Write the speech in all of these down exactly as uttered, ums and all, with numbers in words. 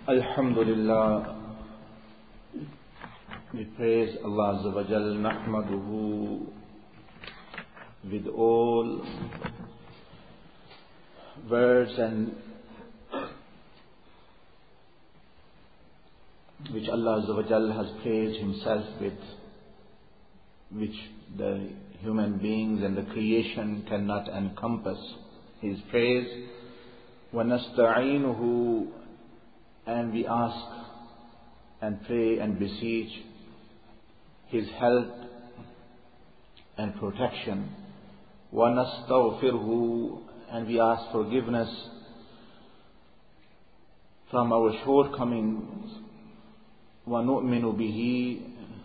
Alhamdulillah, we praise Allah Azza wa Jal, nahmaduhu with all words and which Allah Azza wa Jal has praised Himself with, which the human beings and the creation cannot encompass His praise. وَنَسْتَعِينُهُ, and we ask and pray and beseech His help and protection. وَنَسْتَغْفِرْهُ, and we ask forgiveness from our shortcomings. وَنُؤْمِنُ بِهِ,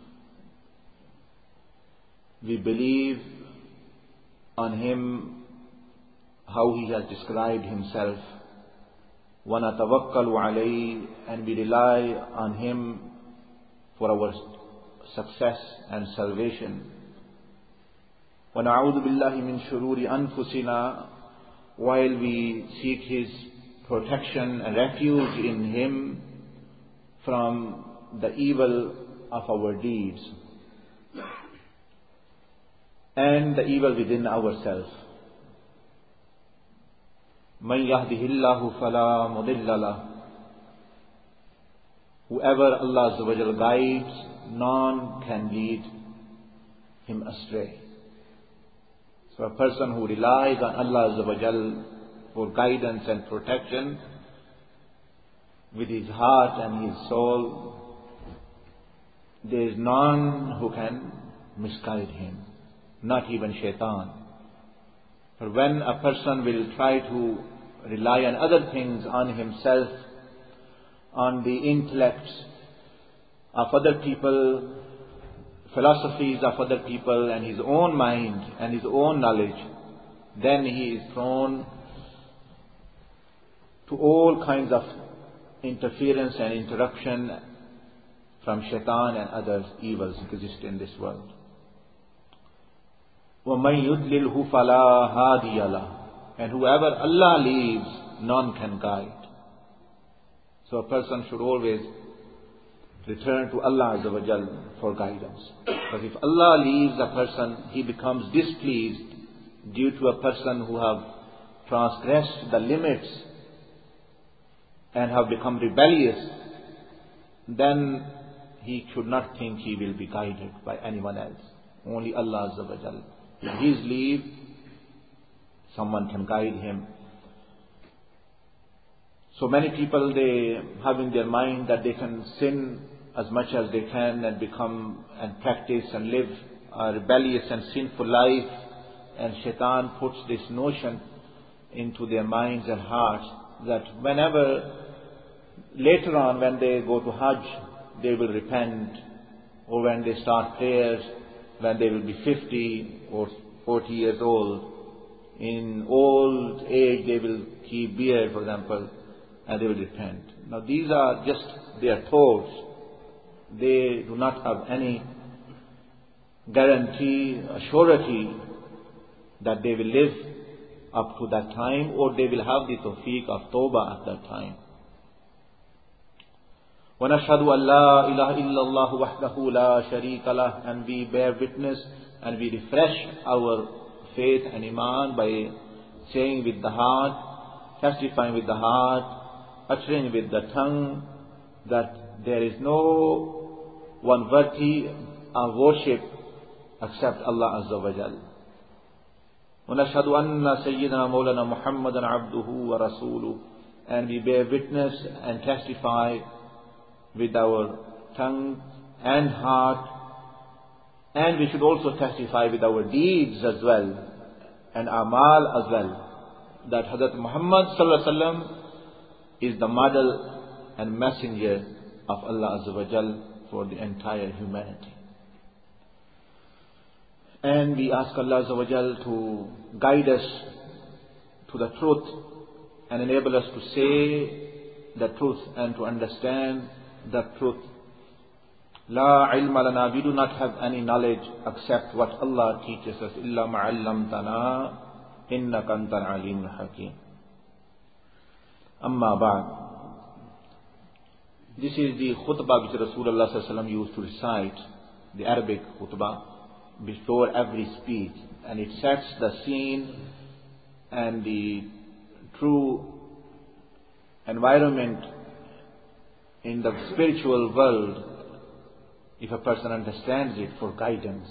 we believe on Him how He has described Himself. وَنَتَوَكَّلُ عَلَيْهِ, and we rely on Him for our success and salvation. وَنَعُوذُ بِاللَّهِ مِنْ شُرُورِ أَنفُسِنَا, while we seek His protection and refuge in Him from the evil of our deeds and the evil within ourselves. مَنْ يَهْدِهِ اللَّهُ فَلَا مُضِلَّ لَهُ, whoever Allah Azza wa Jal guides, none can lead him astray. So a person who relies on Allah Azza wa Jal for guidance and protection with his heart and his soul, there is none who can misguide him, not even shaitan. For when a person will try to rely on other things, on himself, on the intellects of other people, philosophies of other people, and his own mind and his own knowledge, then he is prone to all kinds of interference and interruption from shaitan and other evils that exist in this world. وَمَنْ يُضْلِلْهُ فَلَا هَادِيَ لَهُ, and whoever Allah leaves, none can guide. So a person should always return to Allah Azza wa Jal for guidance. But if Allah leaves a person, He becomes displeased due to a person who have transgressed the limits and have become rebellious, then he should not think he will be guided by anyone else. Only Allah Azza wa Jal. With His leave, someone can guide him. So many people, they have in their mind that they can sin as much as they can and become and practice and live a rebellious and sinful life. And Shaitan puts this notion into their minds and hearts that whenever, later on when they go to Hajj, they will repent, or when they start prayers, when they will be fifty or forty years old. In old age they will keep beard, for example, and they will repent. Now these are just their thoughts. They do not have any guarantee, surety that they will live up to that time, or they will have the tawfiq of tawbah at that time. وَنَشْهَدُ أَنْ لَا إِلَهَ إِلَّا اللَّهُ وَحْدَهُ لَا شَرِيكَ لَهُ, and we bear witness and we refresh our faith and iman by saying with the heart, testifying with the heart, uttering with the tongue that there is no one worthy of worship except Allah Azza wa Jal. وَنَشْهَدُ أَنَّ سَيِّدَنَا مَوْلَنَا مُحَمَّدًا عَبْدُهُ وَرَسُولُهُ, and we bear witness and testify with our tongue and heart, and we should also testify with our deeds as well, and amal as well, that Hazrat Muhammad sallallahu alaihi wasallam is the model and messenger of Allah Azza wa Jal for the entire humanity. And we ask Allah Azza wa Jal to guide us to the truth and enable us to say the truth and to understand the truth. La ilma lana, we do not have any knowledge except what Allah teaches us. Illa ma'allamtana innaka antal alimul hakim. Amma ba'd. This is the khutbah which Rasulullah sallallahu alaihi wasallam used to recite, the Arabic khutbah, before every speech. And it sets the scene and the true environment in the spiritual world, if a person understands it, for guidance.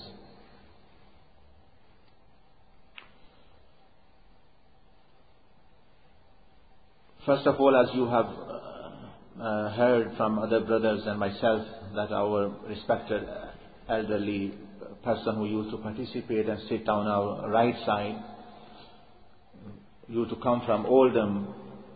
First of all, as you have uh, heard from other brothers and myself, that our respected elderly person who used to participate and sit on our right side used to come from Oldham.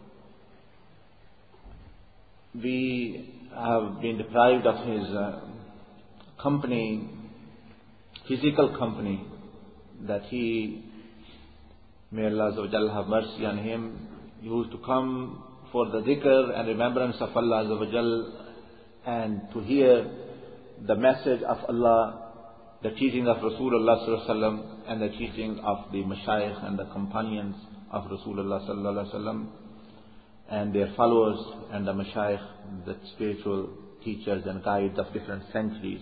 We have been deprived of his uh, company, physical company, that he, may Allah Azza wa Jalla have mercy on him, used to come for the dhikr and remembrance of Allah Azza wa Jalla, and to hear the message of Allah, the teaching of Rasulullah sallallahu alaihi wasallam, and the teaching of the mashayikh and the companions of Rasulullah sallallahu alaihi wasallam, and their followers and the mashayikh, the spiritual teachers and guides of different centuries.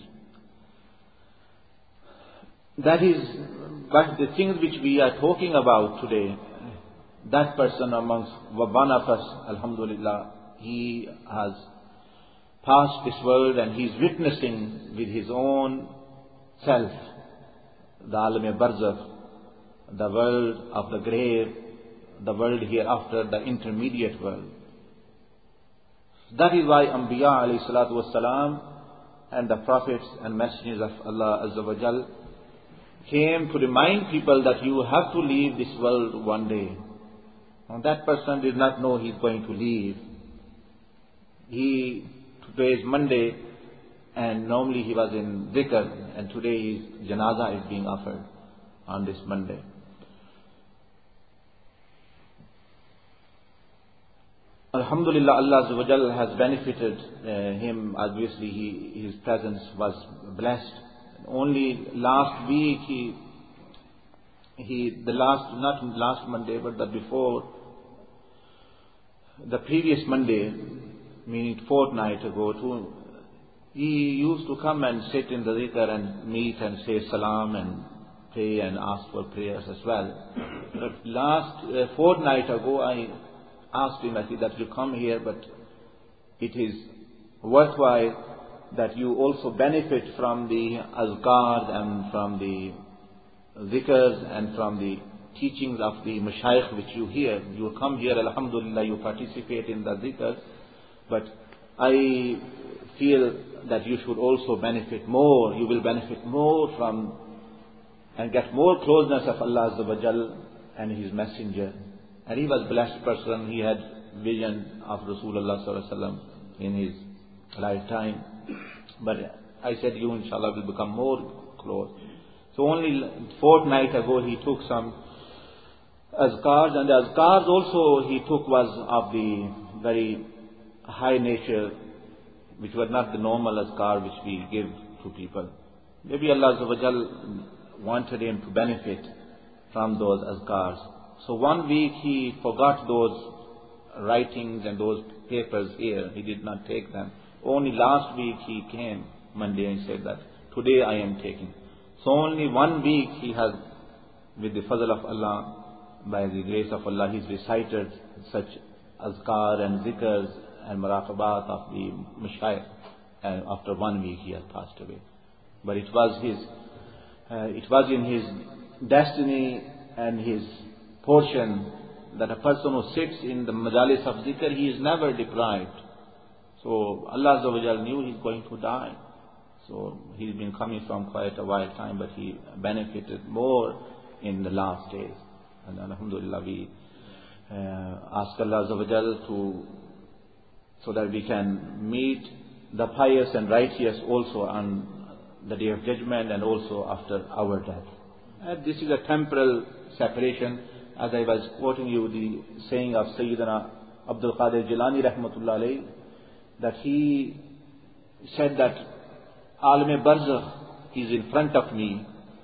That is, but the things which we are talking about today, that person amongst one of us, alhamdulillah, he has passed this world and he is witnessing with his own self the alam-e-barzakh, the world of the grave, the world hereafter, the intermediate world. That is why Anbiya alayhi salatu wassalam and the prophets and messengers of Allah Azza wa Jal came to remind people that you have to leave this world one day. And that person did not know he is going to leave. He, today is Monday, and normally he was in dhikr, and today his janazah is being offered on this Monday. Alhamdulillah, Allah Azza wa Jal has benefited uh, him. Obviously, he, his presence was blessed. Only last week, he, he, the last, not last Monday, but the before, the previous Monday, meaning fortnight ago, to, he used to come and sit in the dhikr and meet and say salam and pray and ask for prayers as well. But last uh, fortnight ago, I asked him, I said, that you come here, but it is worthwhile that you also benefit from the azkar and from the dhikrs and from the teachings of the mashayikh which you hear. You come here, alhamdulillah, you participate in the dhikrs, but I feel that you should also benefit more. You will benefit more from and get more closeness of Allah Azza wa Jal and His Messenger. And he was a blessed person. He had vision of Rasulullah sallallahu alaihi wasallam in his lifetime. But I said, you inshallah will become more close. So only fortnight ago he took some azkars, and the azkars also he took was of the very high nature, which were not the normal azkar which we give to people. Maybe Allah Azza wa Jal wanted him to benefit from those azkars. So one week he forgot those writings and those papers here. He did not take them. Only last week he came Monday and said that today I am taking. So only one week he has, with the fazl of Allah, by the grace of Allah, he's recited such azkar and zikrs and maraqabat of the mashayikh. And after one week he has passed away. But it was his, uh, it was in his destiny and his portion that a person who sits in the majalis of zikr, he is never deprived. So Allah Azza wa Jal knew he's going to die. So he's been coming from quite a while time, but he benefited more in the last days. And alhamdulillah, we uh, ask Allah Azza wa Jal to, so that we can meet the pious and righteous also on the day of judgment and also after our death. And this is a temporal separation. As I was quoting you the saying of Sayyidina Abdul Qadir Jilani rahmatullah alayhi, that he said that Alam-e-Barzakh is in front of me.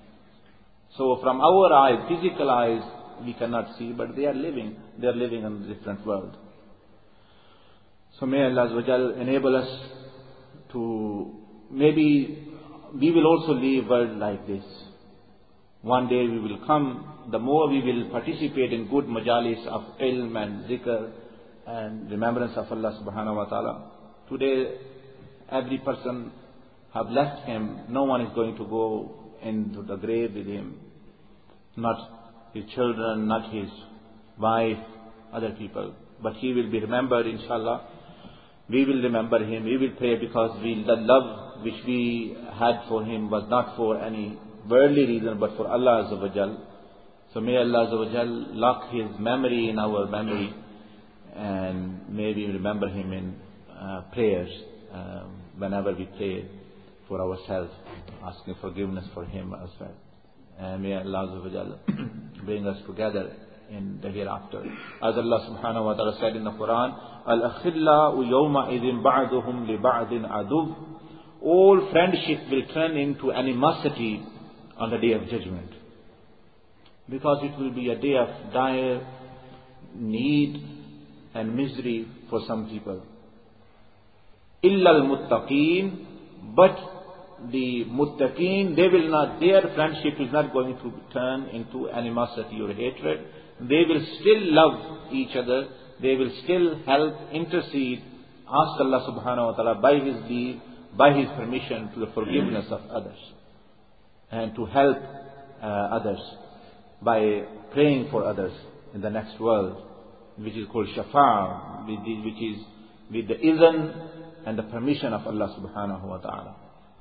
So from our eyes, physical eyes, we cannot see, but they are living. They are living in a different world. So may Allah Azza wa Jal enable us to, maybe we will also leave world like this. One day we will come, the more we will participate in good majalis of ilm and zikr and remembrance of Allah subhanahu wa ta'ala. Today, every person have left him. No one is going to go into the grave with him. Not his children, not his wife, other people. But he will be remembered, inshallah. We will remember him. We will pray because we, the love which we had for him was not for any worldly reason, but for Allah Azza wa Jal. So may Allah Azza wa Jal lock his memory in our memory, and may we remember him in uh, prayers um, whenever we pray for ourselves, asking forgiveness for him as well. And may Allah Azza wa Jal bring us together in the hereafter. As Allah subhanahu wa ta'ala said in the Quran, Al-akhillau yawma idhin ba'duhum li ba'din aduv. All friendship will turn into animosity on the day of judgment. Because it will be a day of dire need and misery for some people. Illa al-muttaqeen, but the muttaqeen, they will not, their friendship is not going to turn into animosity or hatred. They will still love each other. They will still help, intercede, ask Allah subhanahu wa ta'ala by His leave, by His permission, to the forgiveness of others. And to help uh, others by praying for others in the next world, which is called Shafa'ah, which is with the izn and the permission of Allah subhanahu wa ta'ala.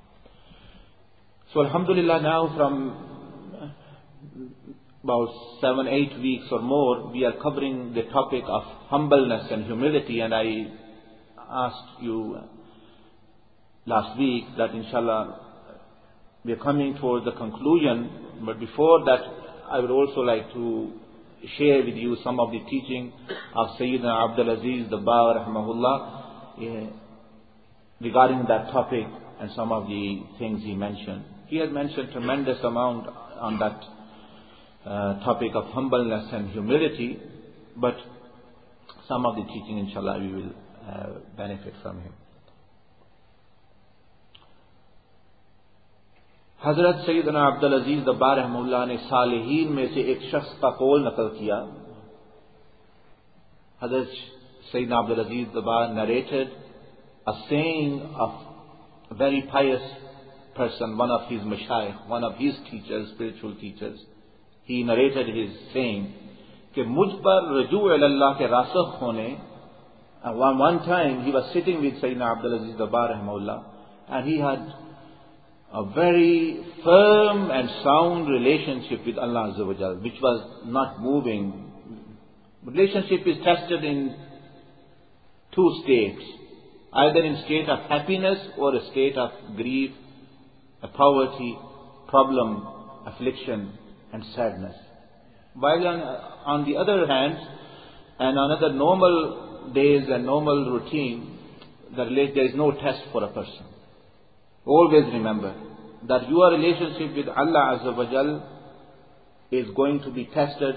So alhamdulillah, now from about seven, eight weeks or more, we are covering the topic of humbleness and humility. And I asked you last week that inshallah we are coming towards the conclusion. But before that, I would also like to share with you some of the teaching of Sayyidina Abdul Aziz Dabbar rahimahullah regarding that topic and some of the things he mentioned. He has mentioned tremendous amount on that uh, topic of humbleness and humility, but some of the teaching, inshallah, we will uh, benefit from him. Hazrat Sayyidina Abdul Aziz Dabbar rahimahullah ne Saleheen में से एक शख्स का कौल नकल किया. Hazrat Sayyidina Abdul Aziz Dabbar narrated a saying of a very pious person, one of his mashayikh, one of his teachers, spiritual teachers. He narrated his saying कि मुझ पर रजू अल्लाह के रासख होने. And one, one time he was sitting with Sayyidina Abdul Aziz Dabbar rahimahullah, and he had a very firm and sound relationship with Allah Azza wa Jal, which was not moving. Relationship is tested in two states, either in state of happiness or a state of grief, a poverty, problem, affliction and sadness. While on, on the other hand, and on other normal days and normal routine, there is no test for a person. Always remember that your relationship with Allah Azza wa Jal is going to be tested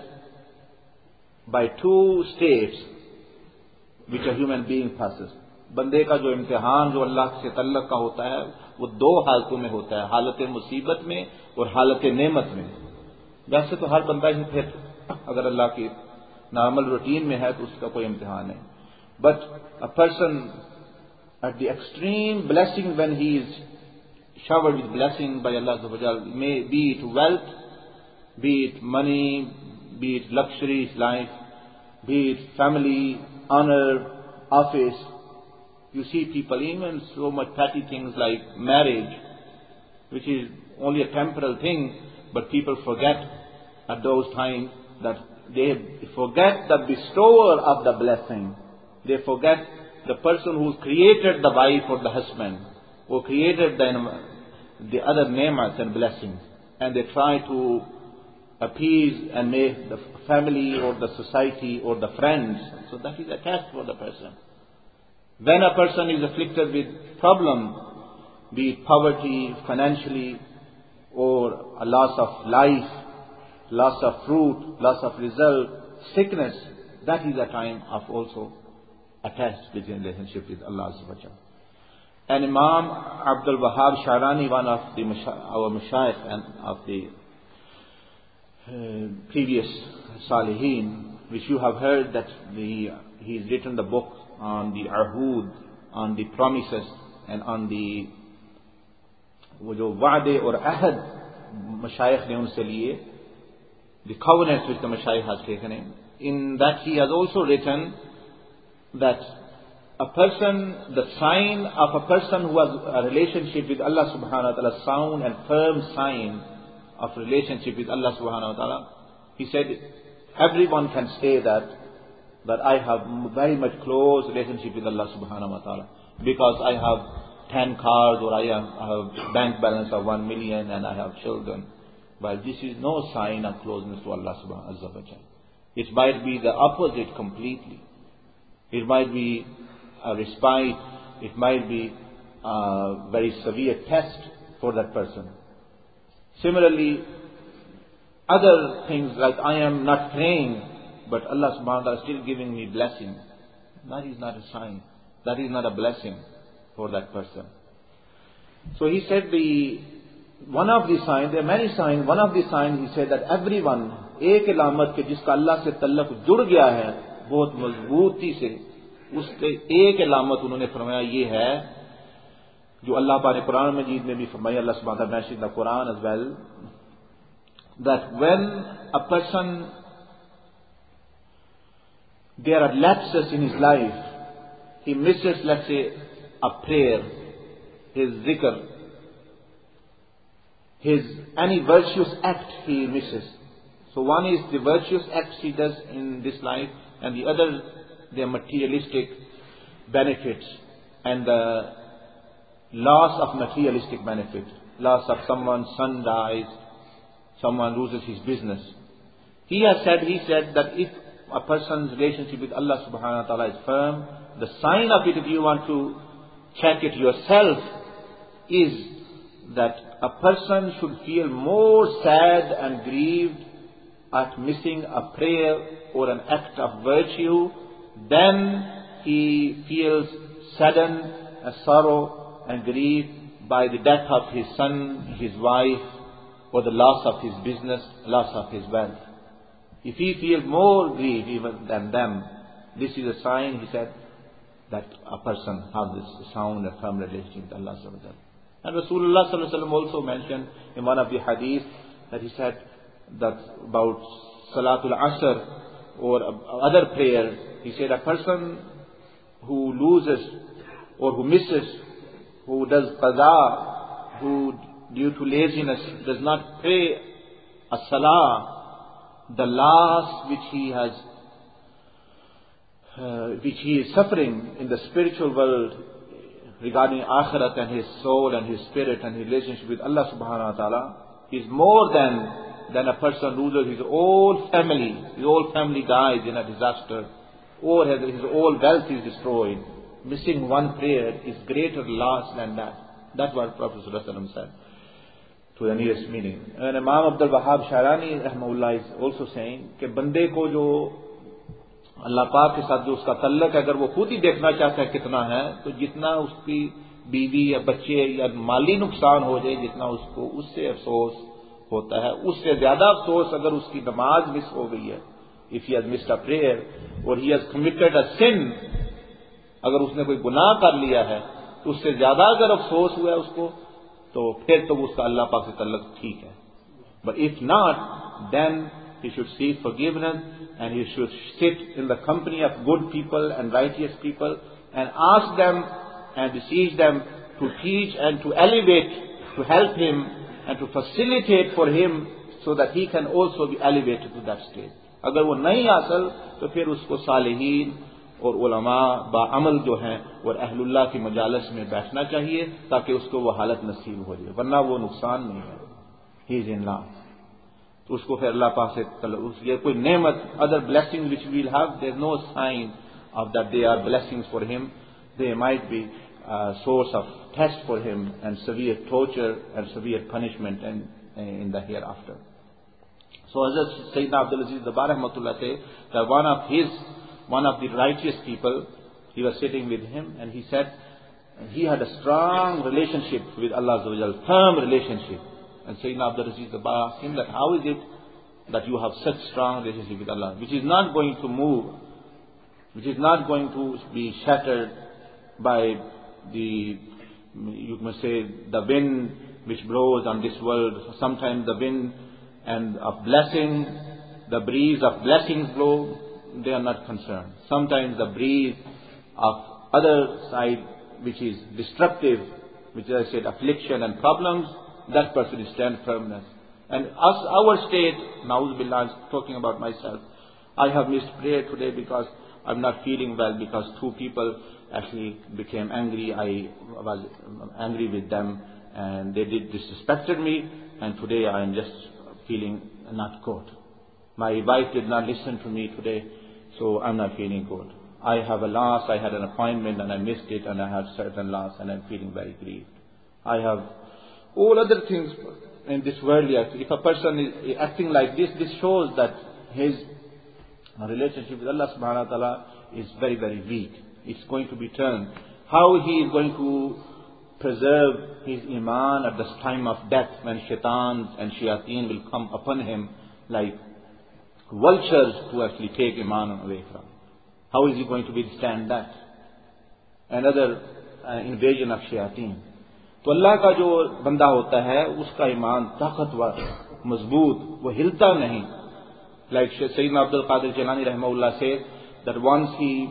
by two states which a human being passes. बंदे का जो इम्तिहान जो अल्लाह से तल्लक का होता है वो दो हालतों में होता है, हालत मुसीबत में और हालत नेमत में. वैसे तो हर बंदा ही फिर अगर अल्लाह की नॉर्मल रूटीन में है तो उसका कोई इम्तिहान नहीं. But a person at the extreme blessing, when he is showered with blessing by Allah Azza wa Jal, may be it wealth, be it money, be it luxurious life, be it family, honor, office. You see people, even so much petty things like marriage, which is only a temporal thing, but people forget at those times that they forget the bestower of the blessing. They forget the person who created the wife or the husband, who created the, the other ni'mas and blessings. And they try to appease and make the family or the society or the friends. So that is a test for the person. When a person is afflicted with problem, be it poverty, financially, or a loss of life, loss of fruit, loss of result, sickness, that is a time of also attached with your relationship with Allah Subhanahu wa Ta'ala. And Imam Abdul Wahhab Sharani, one of the our mashayikh and of the uh, previous Salihin, which you have heard that the, he's written the book on the Ahud, on the promises, and on the वो जो वादे और अहद मशाइख ने उनसे लिए, the covenants which the mashayikh has taken in. In that he has also written that a person, the sign of a person who has a relationship with Allah subhanahu wa ta'ala, sound and firm sign of relationship with Allah subhanahu wa ta'ala, he said, everyone can say that, that I have very much close relationship with Allah subhanahu wa ta'ala, because I have ten cars, or I have, I have bank balance of one million, and I have children. But this is no sign of closeness to Allah subhanahu wa ta'ala. It might be the opposite completely. It might be a respite. It might be a very severe test for that person. Similarly, other things like I am not praying, but Allah subhanahu wa ta'ala is still giving me blessing. That is not a sign. That is not a blessing for that person. So he said the one of the signs, there are many signs, one of the signs he said that everyone, एक इलामत के जिसका अल्लाह से तल्लुक जुड़ गया है बहुत मजबूती से, उसके एक इलामत उन्होंने फरमाया ये है जो अल्लाह पाक ने कुरान मजीद में भी फरमाया, अल्लाह सुब्हानहू व तआला mentioned the Quran as well, that when a person, there are lapses in his life, he misses, let's say, a prayer, his zikr, his any virtuous act he misses. So one is the virtuous acts he does in this life, and the other, the materialistic benefits and the loss of materialistic benefit. Loss of someone's son dies, someone loses his business. He has said, he said that if a person's relationship with Allah subhanahu wa ta'ala is firm, the sign of it, if you want to check it yourself, is that a person should feel more sad and grieved at missing a prayer or an act of virtue than he feels saddened and sorrow and grief by the death of his son, his wife, or the loss of his business, loss of his wealth. If he feels more grief even than them, this is a sign, he said, that a person has this sound and firm relationship with Allah subhanahu wa ta'ala. And Rasulullah sallallahu alaihi wasallam also mentioned in one of the hadith that he said that about Salatul Asr or other prayers, he said a person who loses or who misses, who does qada, who due to laziness does not pray a salah, the loss which he has, uh, which he is suffering in the spiritual world regarding akhirat and his soul and his spirit and his relationship with Allah subhanahu wa ta'ala, is more than than a person loses his whole family, his whole family dies in a disaster, or his, his whole wealth is destroyed. Missing one prayer is greater loss than that. That's what Prophet ﷺ said to the nearest meaning. And Imam Abdul Wahhab Sharani rahmahullah is also saying कि बंदे को जो अल्लाह पाक के साथ जो उसका तल्लक है, अगर वो खुद ही देखना चाहता है कितना है, तो जितना उसकी बीवी या बच्चे या माली नुकसान हो जाए, जितना उसको उससे अफसोस होता है, उससे ज्यादा अफसोस अगर उसकी नमाज मिस हो गई है, if he has missed a prayer or he has committed a sin, अगर उसने कोई गुनाह कर लिया है, तो उससे ज्यादा अगर अफसोस हुआ है उसको, तो फिर तो उसका अल्लाह पाक से तल्लक ठीक है. But if not, then he should seek forgiveness and he should sit in the company of good people and righteous people and ask them and beseech them to teach and to elevate, to help him and to facilitate for him so that he can also be elevated to that stage. अगर वो नहीं हासिल तो फिर उसको सालिहीन और उलमा बाअमल जो हैं और अहलुल्लाह की मजालिस में बैठना चाहिए ताकि उसको वो हालत नसीब हो जाए, वरना वो नुकसान नहीं है. He is in law. तो उसको फिर अल्लाह पाक से ये कोई नेमत, other blessing which will have, there is no sign of that they are blessings for him. They might be source of test for him and severe torture and severe punishment and in the hereafter. So Hazrat Sayyidina Abdul Aziz Dabar rahmatullah say that one of his, one of the righteous people, he was sitting with him, and he said he had a strong relationship with Allah Azza wa Jal, firm relationship. And Sayyidina Abdul Aziz Dabba asked him that how is it that you have such strong relationship with Allah, which is not going to move, which is not going to be shattered by the, you must say, the wind which blows on this world. Sometimes the wind and of blessing, the breeze of blessings blow, they are not concerned. Sometimes the breeze of other side, which is destructive, which I said affliction and problems, that person is stand firmness. And us, our state, Na'udhu Billah, I'm talking about myself. I have missed prayer today because I'm not feeling well, because two people actually became angry. I was angry with them and they did disrespected me, and today I am just feeling not good. My wife did not listen to me today, so I'm not feeling good. I have a loss, I had an appointment and I missed it, and I have certain loss and I'm feeling very grieved. I have all other things in this world. If a person is acting like this, this shows that his relationship with Allah subhanahu wa ta'ala is very, very weak. It's going to be turned. How he is going to preserve his iman at this time of death, when shaitans and shayateen will come upon him like vultures to actually take iman away from. How is he going to withstand that? Another uh, invasion of shayateen. तो अल्लाह का जो बंदा होता है उसका ईमान ताकतवर, मजबूत, वो हिलता नहीं. Like Sayyidina Abdul Qadir Jilani rahimahullah said that once he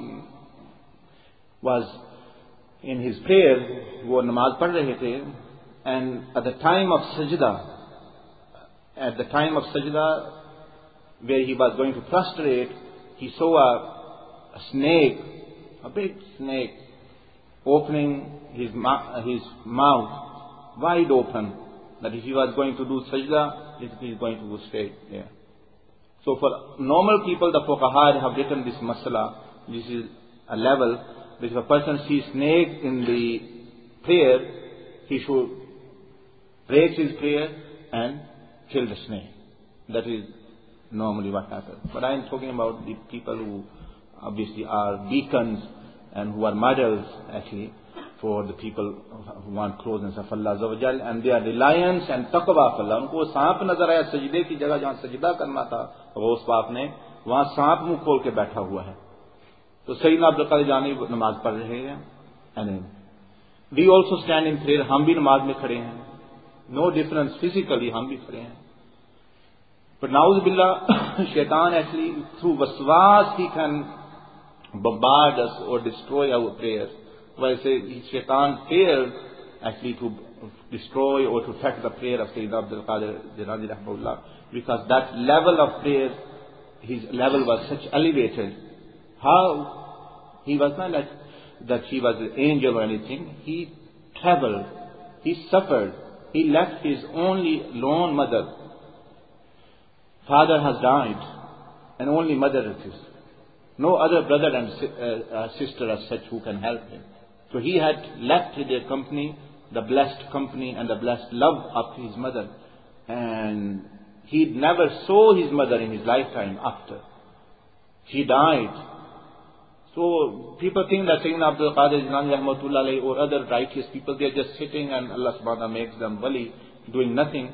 was in his prayer, वो नमाज पढ़ रहे थे, and at the time of sajda, at the time of sajda, where he was going to prostrate, he saw a, a snake, a big snake, opening his, his mouth wide open, that if he was going to do sajda, he is going to go straight there. So for normal people, the fuqaha have written this masala. This is a level which if a person sees snake in the prayer, he should break his prayer and kill the snake. That is normally what happens. But I am talking about the people who obviously are beacons and who are models actually for the people who want closeness of Allah Azza wa Jal, and their reliance and taqwa of Allah. उनको सांप नजर आया सजदे की जगह जहाँ सजदा करना था गौस पाक ने, वहाँ सांप मुंह खोल के बैठा हुआ है. तो सैयदना अब्दुल कादिर जानी नमाज पढ़ रहे हैं, and we also stand in prayer. हम भी नमाज में खड़े हैं. No difference physically, हम भी खड़े हैं. But na'udhu billah, shaitan actually through waswas he can bombard us or destroy our prayers. Well, I say shaitan failed actually to destroy or to affect the prayer of Sayyidina Abdul Qadir Jilani rahimahullah, because that level of prayer, his level was such elevated. How? He was not like that he was an angel or anything. He traveled, he suffered, he left his only lone mother. Father has died, and only mother it is. No other brother and uh, uh, sister as such who can help him. So he had left their company, the blessed company and the blessed love of his mother. And he never saw his mother in his lifetime after. She died. So people think that Sayyidina Abdul Qadir Jilani rahmatullah alayhi or other righteous people, they are just sitting and Allah subhanahu wa ta'ala makes them wali, doing nothing.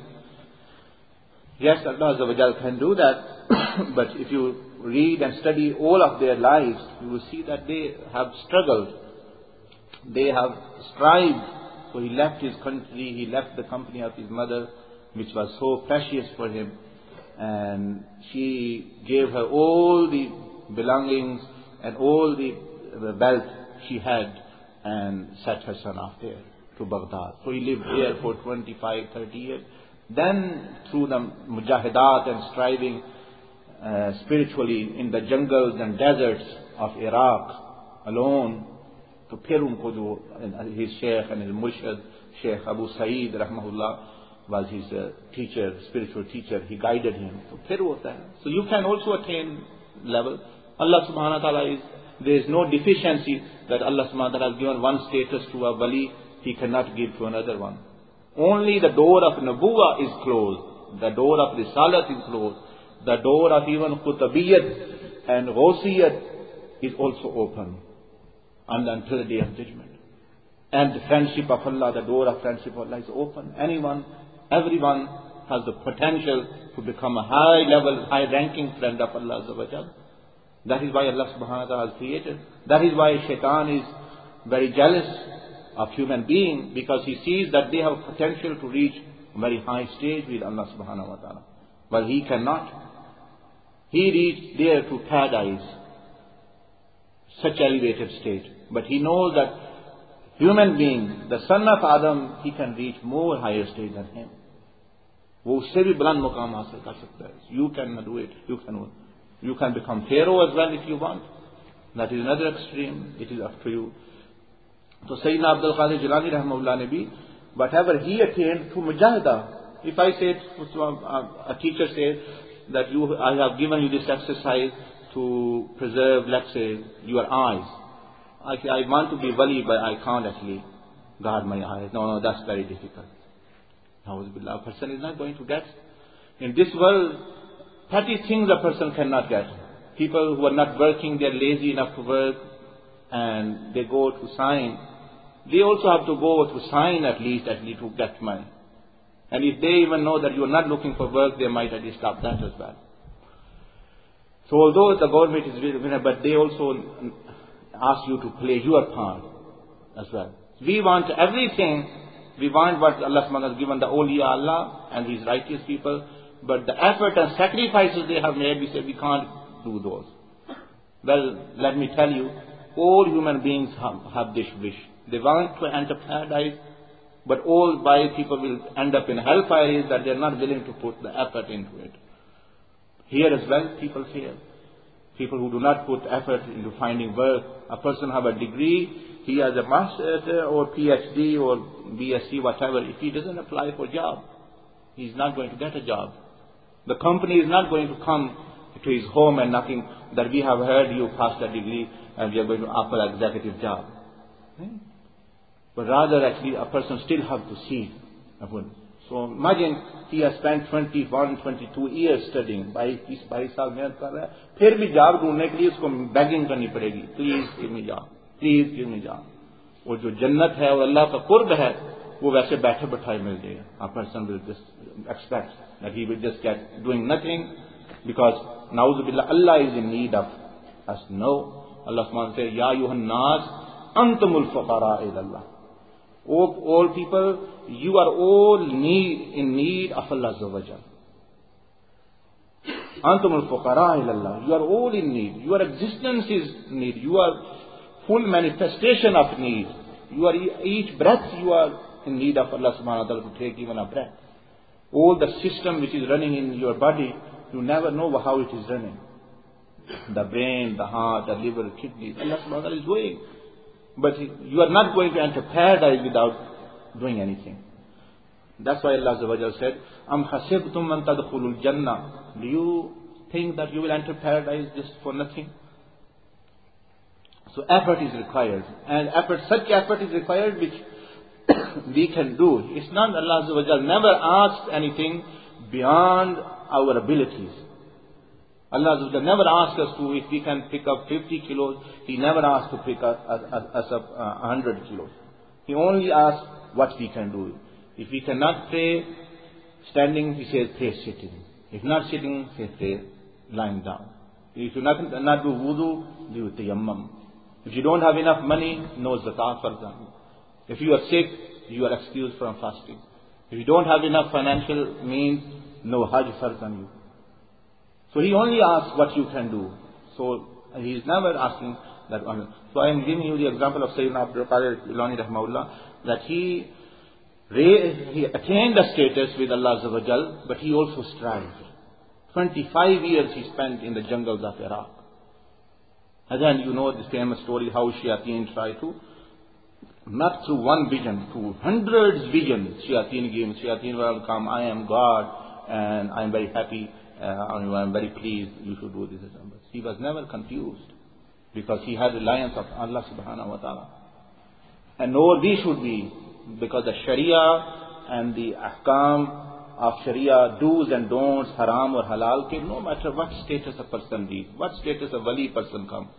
Yes, Allah Azza wa Jal can do that, but if you read and study all of their lives, you will see that they have struggled. They have strived. So he left his country, he left the company of his mother, which was so precious for him, and she gave her all the belongings and all the wealth she had and set her son off there to Baghdad. So he lived there for twenty-five, thirty years. Then through the mujahidat and striving uh, spiritually in the jungles and deserts of Iraq alone, to फिर उनको जो his sheikh and his murshid, Sheikh Abu Sa'id rahmahullah, was his uh, teacher, spiritual teacher. He guided him. So फिर होता है. So you can also attain level. Allah subhanahu wa ta'ala is, there is no deficiency that Allah subhanahu wa ta'ala has given one status to a wali, he cannot give to another one. Only the door of Nabuwa is closed. The door of Risalat is closed. The door of even Qutabiyyat and Ghawsiyat is also open. and until the day of judgment. And the friendship of Allah, the door of friendship of Allah is open. Anyone, everyone has the potential to become a high level, high ranking friend of Allah Azza wa Jal. That is why Allah subhanahu wa ta'ala has created. That is why Shaitan is very jealous of human being, because he sees that they have potential to reach a very high stage with Allah subhanahu wa ta'ala. But he cannot. He reached there to paradise, such elevated state. But he knows that human being, the son of Adam, he can reach more higher stage than him. वो उससे भी बुलंद मुकाम हासिल कर सकता है. You can do it. You can. You can become Pharaoh as well if you want. That is another extreme. It is up to you. So Sayyidina Abdul Qadir Jilani rahimahullah ne bhi, whatever he attained through mujahada. If I say, a teacher says that you, I have given you this exercise to preserve, let's say, your eyes. I, I want to be wali, but I can't actually guard my eyes. No, no, that's very difficult. A person is not going to get. In this world, thirty things a person cannot get. People who are not working, they are lazy enough to work, and they go to sign. They also have to go to sign at least, at least to get money. And if they even know that you are not looking for work, they might at least stop that as well. So although the government is winner, but they also ask you to play your part as well. We want everything. We want what Allah subhanahu wa ta'ala has given the awliya Allah and His righteous people. But the effort and sacrifices they have made, we say we can't do those. Well, let me tell you, all human beings have, have this wish. They want to enter paradise, but all why people will end up in hellfire is that they are not willing to put the effort into it. Here as well, people fail. People who do not put effort into finding work. A person have a degree, he has a master or PhD or B S c, whatever. If he doesn't apply for a job, he's not going to get a job. The company is not going to come to his home and knocking that we have heard you passed a degree and we are going to offer an executive job. But rather actually a person still have to see. So imagine he has spent twenty-one, twenty-two years studying. बाईस बाईस साल मेहनत कर रहा है, फिर भी job ढूंढने के लिए उसको begging करनी पड़ेगी. Please give me job. Please give me job. और जो जन्नत है और अल्लाह का कुर्ब है, वो वैसे बैठे बैठाए मिल जाएगा. A person will just expect that he will just get doing nothing because na'udzubillah, Allah is in need of us. No, Allah subhanahu wa ta'ala says, Ya yuhan nas antumul fuqara ilallah. All, all people, you are all need, in need of Allah Azza wa Jal. Antumul fuqara ilallah. You are all in need. Your existence is need. You are full manifestation of need. You are each breath you are in need of Allah subhanahu wa ta'ala to take even a breath. All the system which is running in your body, you never know how it is running. The brain, the heart, the liver, kidneys, Allah subhanahu wa ta'ala is doing. But you are not going to enter paradise without doing anything. That's why Allah Azza wa Jalla said, Am hasibtum man tadkhulul jannah. Do you think that you will enter paradise just for nothing? So effort is required. And effort, such effort is required which we can do. It's not Allah Azza wa Jalla never asks anything beyond our abilities. Allah Azza wa Jalla never asks us to, if we can pick up fifty kilos, He never asks to pick up us up uh, one hundred kilos. He only asks what we can do. If we cannot pray standing, He says pray sitting. If not sitting, He says pray lying down. If you not, not do wudu, do tayammum. If you don't have enough money, no zakat for example. If you are sick, you are excused from fasting. If you don't have enough financial means, no hajj farz on you. So He only asks what you can do. So He is never asking that. So I am giving you the example of Sayyidina Abdul Qadir Jilani rahimahullah, that he, he attained the status with Allah Azza wa Jal, but he also strived. twenty-five years he spent in the jungles of Iraq. Again, you know this famous story how Shayateen tried to, not through one vision, through hundreds visions. Shayateen gave, Shayateen will come, I am God and I am very happy, uh, I am very pleased, you should do this. But he was never confused because he had reliance of Allah subhanahu wa ta'ala. And nor we should be, because the Sharia and the ahkam of Sharia, do's and don'ts, haram or halal, ke, no matter what status a person reaches, what status a wali person comes,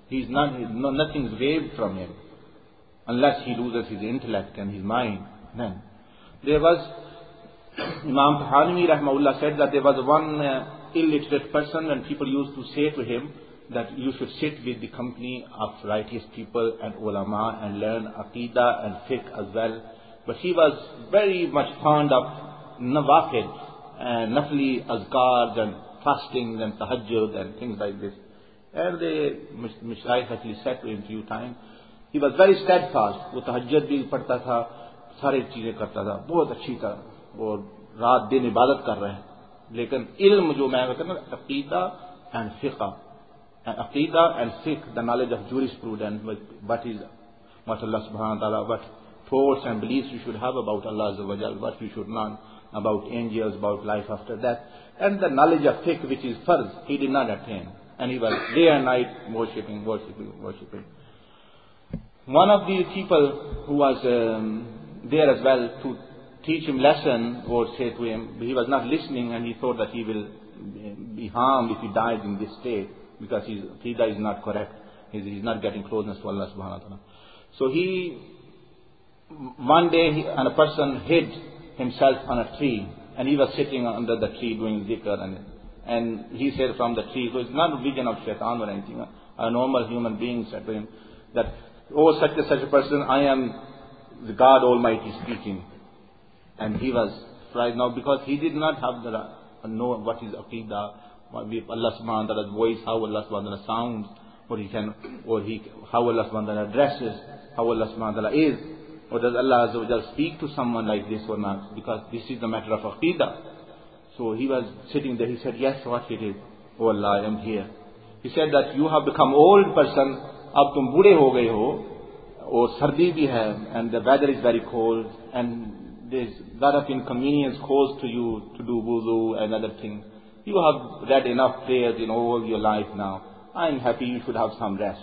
He's not, he's no, nothing's waived from him. Unless he loses his intellect and his mind. Then there was, Imam Tahanwi rahmahullah said that there was one uh, illiterate person, and people used to say to him that you should sit with the company of righteous people and ulama and learn aqidah and fiqh as well. But he was very much fond of nawafil and nafli azkars and fasting and tahajjud and things like this. And the Mashayikh actually said to him a few times, he was very steadfast. वो tahajjud भी पढ़ता था, सारी चीजें करता था, बहुत अच्छी तरह, और रात दिन इबादत कर रहे हैं. लेकिन इल्म जो मैं कहता हूँ, अकीदा and fiqh, and aqidah and fiqh, the knowledge of jurisprudence, what is, what Allah subhanahu wa ta'ala, what thoughts and beliefs you should have about Allah azza wa jal, what you should not, about angels, about life after death, and the knowledge of fiqh, which is farz, he did not attain. And he was day and night worshipping, worshipping, worshipping. One of the people who was um, there as well to teach him lesson or say to him, he was not listening, and he thought that he will be harmed if he died in this state, because his aqidah is not correct. He's, he's not getting closeness to Allah subhanahu wa ta'ala. So he, one day, he, and a person hid himself on a tree, and he was sitting under the tree doing dhikr, and, and he said from the tree, so it's not a vision of shaitan or anything, a normal human being said to him that, oh, such and such a person, I am the God Almighty speaking. And he was frightened now, because he did not have the know what is aqidah, Allah subhanahu wa ta'ala's voice, how Allah subhanahu wa ta'ala sounds, or he can, or he, how Allah subhanahu wa ta'ala dresses, how Allah subhanahu wa ta'ala is, or does Allah azza wa jal speak to someone like this or not, because this is the matter of aqidah. So he was sitting there, he said, yes, what it is, oh Allah, I am here. He said that you have become old person, ab tum bude ho gaye ho, or sardi bhi hai, and the weather is very cold, and there's a lot of inconvenience caused to you to do wuzu and other things. You have read enough prayers in all your life now. I'm happy, you should have some rest.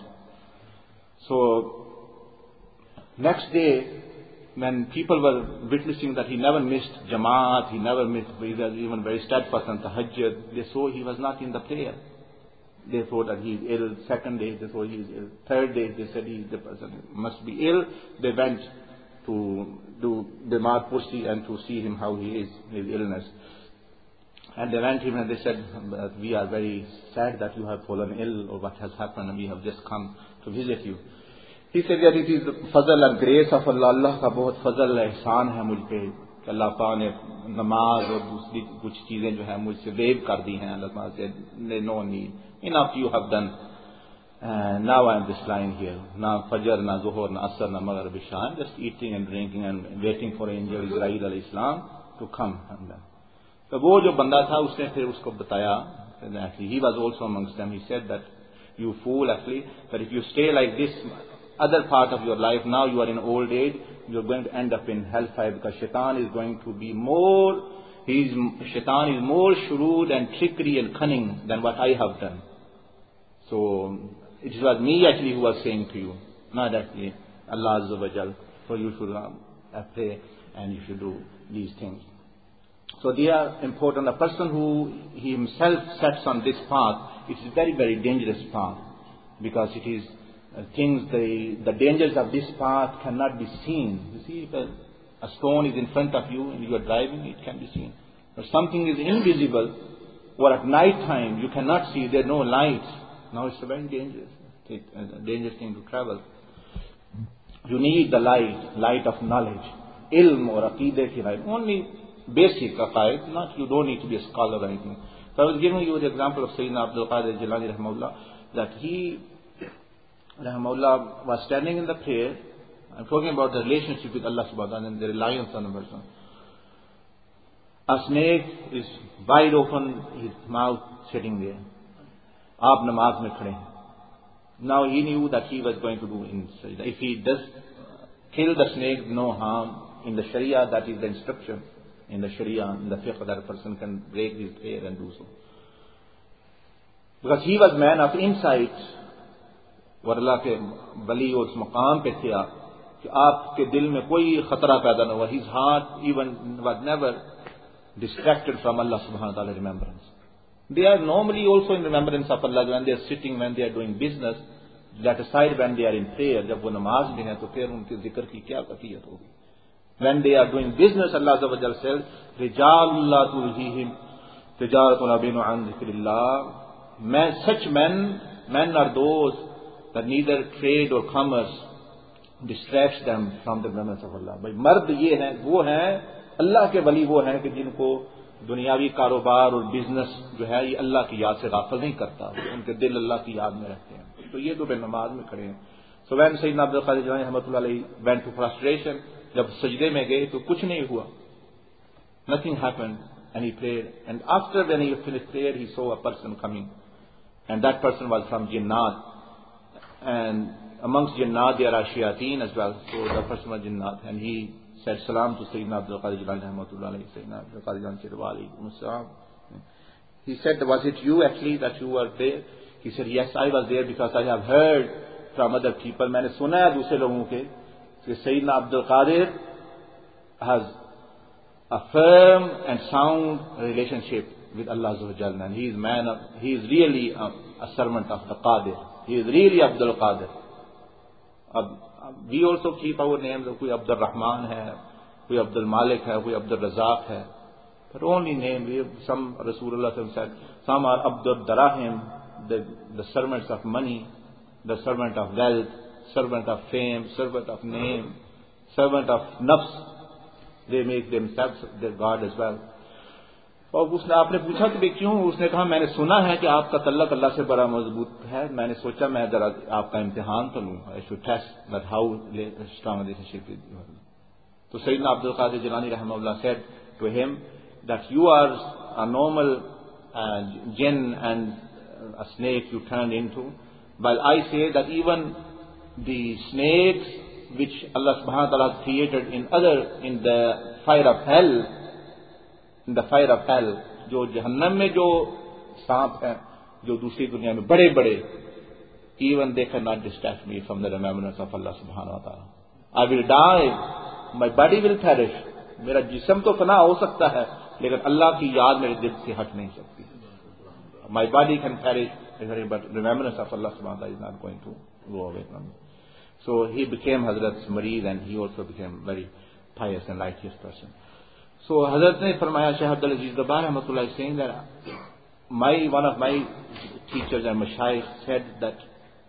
So, next day, when people were witnessing that he never missed Jamaat, he never missed, he was even very steadfast on Tahajjud, they saw he was not in the prayer. They thought that he is ill. Second day, they saw he is ill. Third day, they said he, the person must be ill. They went to do Bimar Pursi and to see him how he is, his illness. And they went to him and they said, we are very sad that you have fallen ill, or what has happened, and we have just come to visit you. He said that it is the fazl and grace of Allah. Allah ka bahut fazl ihsan hai mujh pe, कि अल्लाह पाक ने नमाज और दूसरी कुछ चीजें जो है मुझसे वेव कर दी हैं. अल्लाह पाक से no need, enough you have done. Uh, now I am just lying here. Na Fajr, na Zuhur, na Asr, na Maghrib, Isha. I am just eating and drinking and waiting for angel Israel alayhi salam to come. तो वो जो बंदा था उसने फिर उसको बताया, actually he was also amongst them. He said that you fool, actually, that if you stay like this other part of your life, now you are in old age, you are going to end up in hellfire, because Shaitan is going to be more, he is, Shaitan is more shrewd and trickery and cunning than what I have done. So it was me actually who was saying to you, not actually Allah Azza wa Jal. So you should uh, pray and you should do these things. So they are important. A person who he himself sets on this path, it is a very, very dangerous path, because it is uh, things, the, the dangers of this path cannot be seen. You see, if a, a stone is in front of you and you are driving, it can be seen. But something is invisible, or at night time you cannot see, there are no lights. Now it's a very dangerous, a dangerous thing to travel. You need the light, light of knowledge, ilm or aqidah ki light. Only basic aqaid, not, you don't need to be a scholar or anything. So I was giving you the example of Sayyidina Abdul Qadir Jilani rahimahullah, that he rahimahullah was standing in the prayer. I'm talking about the relationship with Allah subhanahu wa ta'ala and the reliance on a person. A snake is wide open, his mouth sitting there. Aap namaz mein khade. Now he knew that he was going to do in Sajda. If he does kill the snake, no harm. In the Sharia, that is the instruction. In the Sharia, in the fiqh, that a person can break his prayer and do so. Because he was man of insight. और अल्लाह के वली उस मकाम पे थे आप कि आपके दिल में कोई खतरा पैदा न हुआ. His heart even was never distracted from Allah subhanahu wa ta'ala remembrance. They are normally also in remembrance of Allah when they are sitting, when they are doing business. Let aside when they are in prayer, जब वो नमाज में है तो फिर उनके जिक्र की क्या कफियत होगी। When they are doing business, Allah अज़्ज़ व जल सेड रिजालुन ला तुल्हीहिम तिजारतुन बिन अन ज़िक्रिल्लाह, मैं such man man are those that neither trade और commerce distracts them from the remembrance of Allah. भाई मर्द ये हैं, वो हैं अल्लाह के वली, वो हैं कि जिनको दुनियावी कारोबार और बिजनेस जो है ये अल्लाह की याद से गाफिल नहीं करता, उनके दिल अल्लाह की याद में रहते हैं। तो ये तो बे नमाज में खड़े हैं। So when Sayyidna Abdul Qadir Jilani रहमतुल्लाह अलैहि वेंट टू फ्रस्ट्रेशन, जब सजदे में गए तो कुछ नहीं हुआ, nothing happened and he prayed, and after when he finished prayer he saw a person coming and that person was from जिन्नात, and amongst jinnat there are shayateen as well, so the person was jinnat, and he said salam to Sayyidina Abdul Qadir Jilani rahmatullah alayhi. Sayyidina Abdul Qadir Jilani said wa alaykum assalam. He said, was it you actually that you were there? He said, yes, I was there because I have heard from other people, मैंने सुना है दूसरे लोगों के कि Sayyidina Abdul Qadir has a firm and sound relationship with Allah Azza wa Jalla, and he is man of, he is really a, a servant of the Qadir, he is really Abdul Qadir. अब we also keep our names, कोई Abdul Rahman है, कोई अब्दुल मालिक है, कोई अब्दुल रजाक है, but only name. Some Rasulullah said, some are Abdul Darahim, the, the servants of money, the servant of wealth, servant of fame, servant of name, servant of nafs. They make themselves their God as well. और उसने आपने पूछा कि क्यों, उसने कहा मैंने सुना है कि आपका तल्लक अल्लाह से बड़ा मजबूत है, मैंने सोचा मैं जरा आपका इम्तिहान तो लूं, I should test that how strong relationship with you. तो सैयदना अब्दुल कादिर जिलानी रहमतुल्लाह said to him that you are a normal jinn and a snake you turn into, while I say that even the snakes which Allah सुब्हानहू व तआला created in other in the fire of hell, in the fire of hell, जो जहन्नम में जो सांप हैं जो दूसरी दुनिया में बड़े बड़े, even they can not distract me from the remembrance of Allah सुब्हानहू व तआला। I will die, my body will perish, मेरा जिस्म तो फना हो सकता है लेकिन अल्लाह की याद मेरे दिल से हट नहीं सकती। My body can perish but remembrance of Allah सुब्हानहू व तआला is not going to go away from me. So he became हजरत मरीज and he also became very pious and righteous person. So Hazrat ne farmaya, Shaykh Abdul Aziz Dabar rahmatullah saying that my one of my teachers and mashayikh said that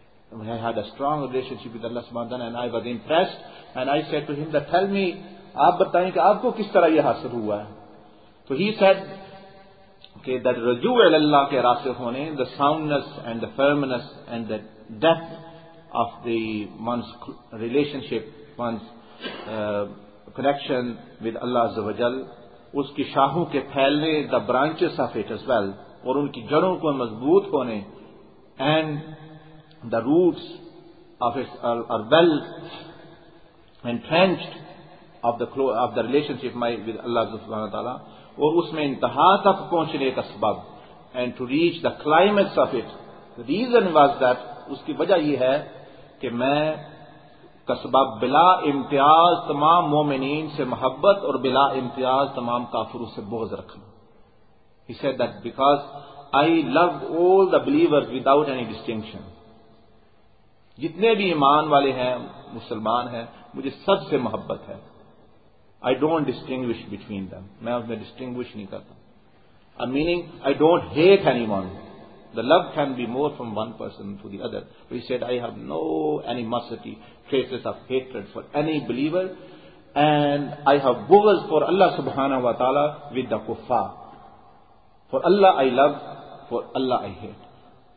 I had a strong relationship with Allah subhanahu wa ta'ala and I was impressed and I said to him that tell me, aap bataएं कि आपको किस तरह ये हासिल हुआ है। तो he said कि that रजू अल्लाह के रास्ते होने, the soundness and the firmness and the depth of the one's relationship, one's uh, connection with Allah Azza wa Jal, उसकी शाखों के फैलने, the branches of it as well, और उनकी जड़ों को मजबूत होने, and the roots of it are, are well entrenched of the of the relationship with Allah subhanahu wa ta'ala, और उसमें इंतहा तक पहुंचने का सबब, and to reach the climax of it. The reason was that, उसकी वजह यह है कि मैं का सबब बिला इम्तियाज तमाम मोमिनीन से मोहब्बत और बिला इम्तियाज तमाम काफिरों से बोझ रखना। He said that because I love all the believers without any distinction. जितने भी ईमान वाले हैं, मुसलमान हैं, मुझे सबसे मोहब्बत है। I don't distinguish between them. मैं उसमें distinguish नहीं करता। A meaning I don't hate anyone. The love can be more from one person to the other. But he said, I have no animosity, traces of hatred for any believer, and I have bughz for Allah subhanahu wa ta'ala with the kuffar. For Allah I love, for Allah I hate.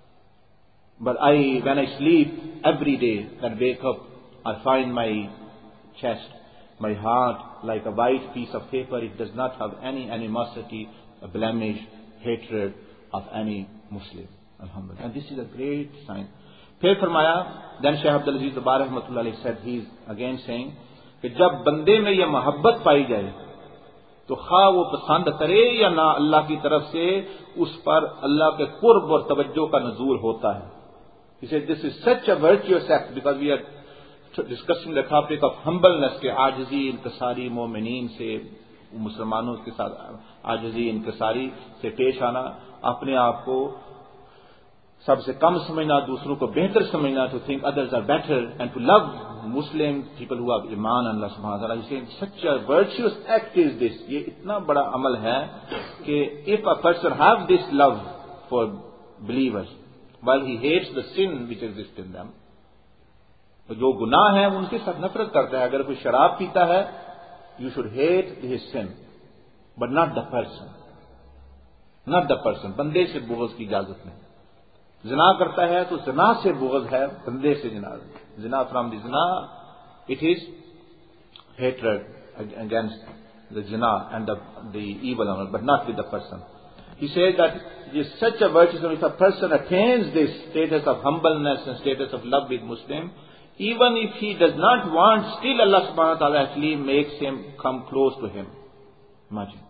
But I, when I sleep every day and wake up, I find my chest, my heart like a white piece of paper. It does not have any animosity, a blemish, hatred of any Muslim. Alhamdulillah. And this is a great sign. फिर फरमाया, then Shaykh Abdul Aziz Dabar rahmatullah alayhi said, he is again saying कि जब बंदे में यह मोहब्बत पाई जाए तो खा वो पसंद करे या ना, अल्लाह की तरफ से उस पर अल्लाह के कुर्ब और तवज्जो का नजूल होता है। He said this is such a virtuous act because we are discussing the topic of humbleness, के आजिज़ी इंकसारी मोमिनीन से, मुसलमानों के साथ आजिज़ी इंकसारी से पेश आना, अपने आप को सबसे कम समझना, दूसरों को बेहतर समझना, to think others are better and to love Muslim people who have ईमान अल्लाह सुब्हानहू व तआला। Say such a virtuous act is this, ये इतना बड़ा अमल है कि if a person have this love for believers while he hates the sin which exist in them, तो जो गुनाह है उनके साथ नफरत करता है। अगर कोई शराब पीता है, you should hate his sin but not the person, not the person. बंदे से बुग़्ज़ की इजाजत नहीं। जिना करता है तो जिना से बुग़्ज़ है, बंदे से जिना। जिना फ्रॉम द जिना it is hatred against the जिना and the the evil but not with the person. He says that it is such a virtue, if a person attains this status of humbleness and status of love with Muslim, even if he does not want, still Allah subhanahu wa ta'ala actually makes him come close to him. Imagine.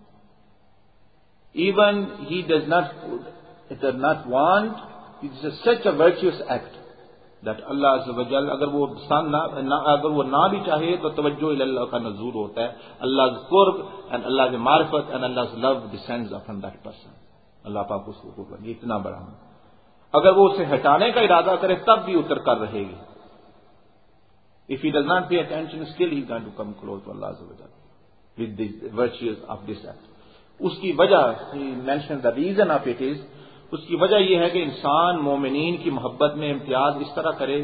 Even he does not, does not want, it is a, such a virtuous act that Allah azza wa jal, अगर वो ना, ना अगर वो ना भी चाहे तो तवज्जो इल्लाह का नज़ूर होता है। Allah's qurb and Allah's मारिफत and Allah's love descends upon that person. अल्लाह पाक उसको कुर्ब, ये इतना बड़ा है। अगर वो उसे हटाने का इरादा करे तब भी उतर कर रहेगी। If he does not pay attention, still he is going to come close to Allah azza wa jal with the virtues of this act. उसकी वजह, he mentioned the reason of it is, उसकी वजह यह है कि इंसान मोमिनीन की मोहब्बत में इम्तियाज इस तरह करे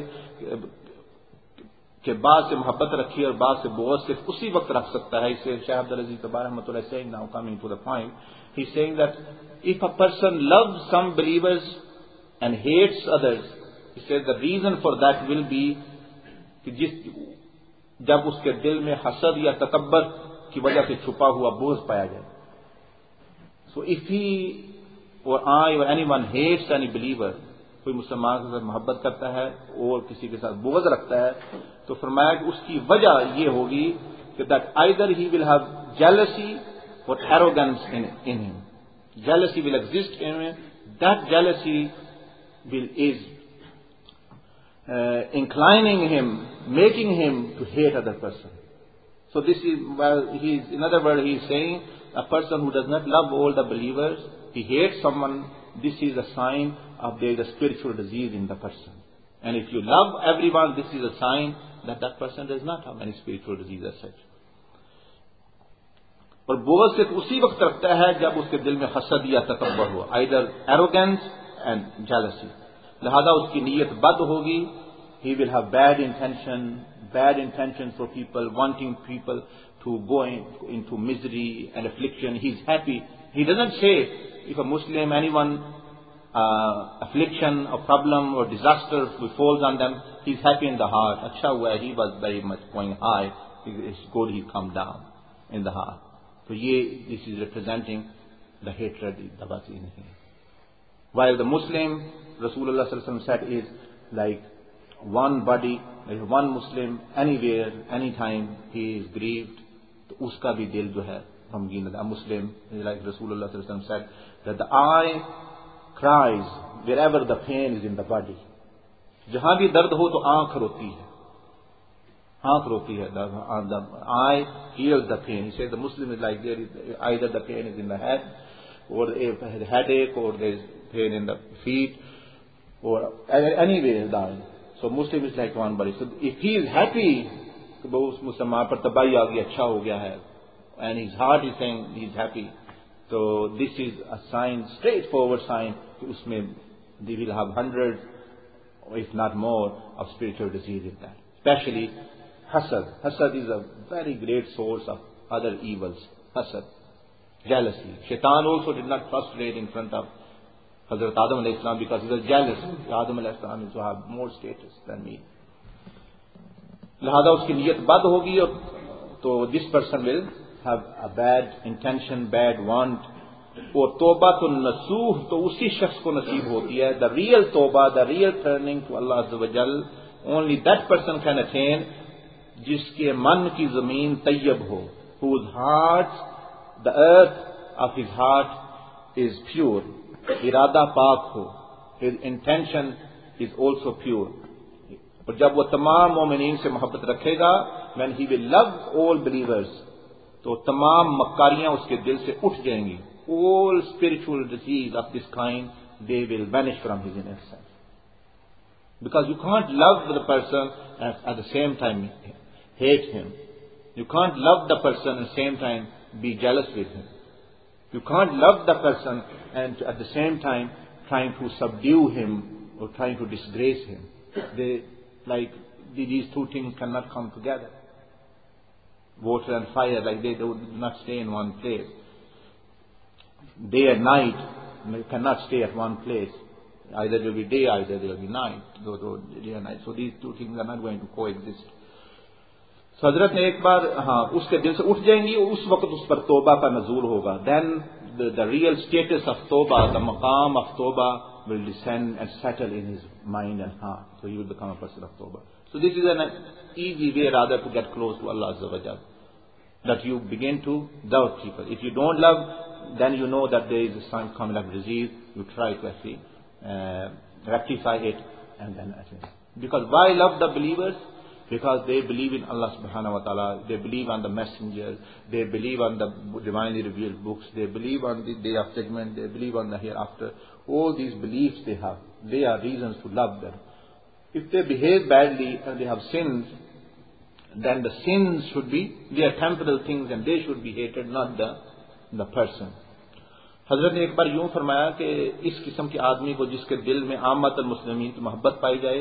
कि बाद से मोहब्बत रखी और बाद से बुग़्ज़ सिर्फ उसी वक्त रख सकता है। इसे शाह अब्दुल अजीज तबार रहमतुल्लाह saying now coming to the point, he is saying that if a person loves some believers and hates others, he says the reason for that will be कि जिस जब उसके दिल में हसद या तकब्बर की वजह से छुपा हुआ बुग़्ज़ पाया जाए। So if he or I or anyone hates any believer, कोई मुसलमान के साथ मोहब्बत करता है और किसी के साथ बुग़्ज़ रखता है, तो फरमाया कि उसकी वजह ये होगी कि that either he will have jealousy or arrogance in, in him. Jealousy will exist in him. That jealousy will is uh, inclining him, making him to hate other person. So this is, well, he is, in other words, he is saying a person who does not love all the believers, he hates someone, this is a sign of there is a spiritual disease in the person. And if you love everyone, this is a sign that that person does not have any spiritual disease as such. और बुग़्ज़ सिर्फ उसी वक्त रखता है जब उसके दिल में हसद या तकब्बुर हो, either arrogance and jealousy. लिहाजा उसकी नीयत बद होगी, he will have bad intention, bad intention for people, wanting people to go in, into misery and affliction. He is happy. He doesn't say, if a Muslim, anyone, uh, affliction or problem or disaster befalls on them, he is happy in the heart. Acha hua, he was very much going high. It's good he come down in the heart. So ye, this is representing the hatred that was in him. While the Muslim, Rasulullah sallallahu alaihi wasallam said, is like one body, like one Muslim, anywhere, anytime he is grieved, तो उसका भी दिल जो है गमगीन है। Muslim, like Rasulullah sallallahu alaihi wasallam said, that the eye cries wherever the pain is in the body. जहां भी दर्द हो तो आंख रोती है, आंख रोती है. The, the eye heals the pain. He says the Muslim is like there is either the pain is in the head, or a headache, or there is pain in the feet, or anywhere dying. So Muslim is like one body. So if he is happy, तो उस मुसलमान पर तबाही आ गई, अच्छा हो गया है, and his heart is saying he is happy, so this is a sign, straightforward sign कि उसमें they will have hundreds, or if not more, of spiritual disease in that. Especially hasad. Hasad is a very great source of other evils. Hasad, jealousy. Shaitan also did not prostrate in front of Hazrat Adam alayhi salam because he was jealous. Adam alayhi salam is to have more status than me. लिहाजा उसकी नीयत बद होगी और तो this person will have a bad intention, bad want. और तौबा तो नसूह तो उसी शख्स को नसीब होती है. द रियल तौबा, the real turning to Allah अज़्ज़ा व जल, only that person can attain, जिसके मन की जमीन तैयब हो, whose heart, the earth of his heart is pure, इरादा पाक हो, his intention is also pure. और जब वो तमाम मोमिनीन से मोहब्बत रखेगा, when he will love all believers, तो तमाम मक्कारियां उसके दिल से उठ जाएंगी. All spiritual disease of this kind they will vanish from his inner self. Because you can't love the person and at the same time hate him. You can't love the person at the same time be jealous with him. You can't love the person and at the same time trying to subdue him or trying to disgrace him. They, like, these two things cannot come together. Water and fire, like they do not stay in one place. Day and night cannot stay at one place. Either there will be day, either there will be night. Day and night. So these two things are not going to coexist. So हजरत ने एक बार हाँ उसके दिल से उठ जाएंगी, उस वक्त उस पर तौबा का नज़ूल होगा. Then the, the real status of tawbah, the maqam of tawbah will descend and settle in his mind and heart. So he will become a person of tawbah. So this is an easy way rather to get close to Allah Azza wa Jal. That you begin to love people. If you don't love, then you know that there is some kind of disease. You try to actually uh, rectify it and then actually. Because why love the believers? Because they believe in Allah subhanahu wa ta'ala, they believe on the messenger, they believe on the divinely revealed books, they believe on the day of judgment, they believe on the hereafter. All these beliefs they have, they are reasons to love them. If they behave badly and they have sins, then the sins should be, they are temporal things and they should be hated, not the, the person. हजरत ने एक बार यूं फरमाया कि इस किस्म के आदमी को जिसके दिल में आमत मुस्लिमीन की मोहब्बत पाई जाए,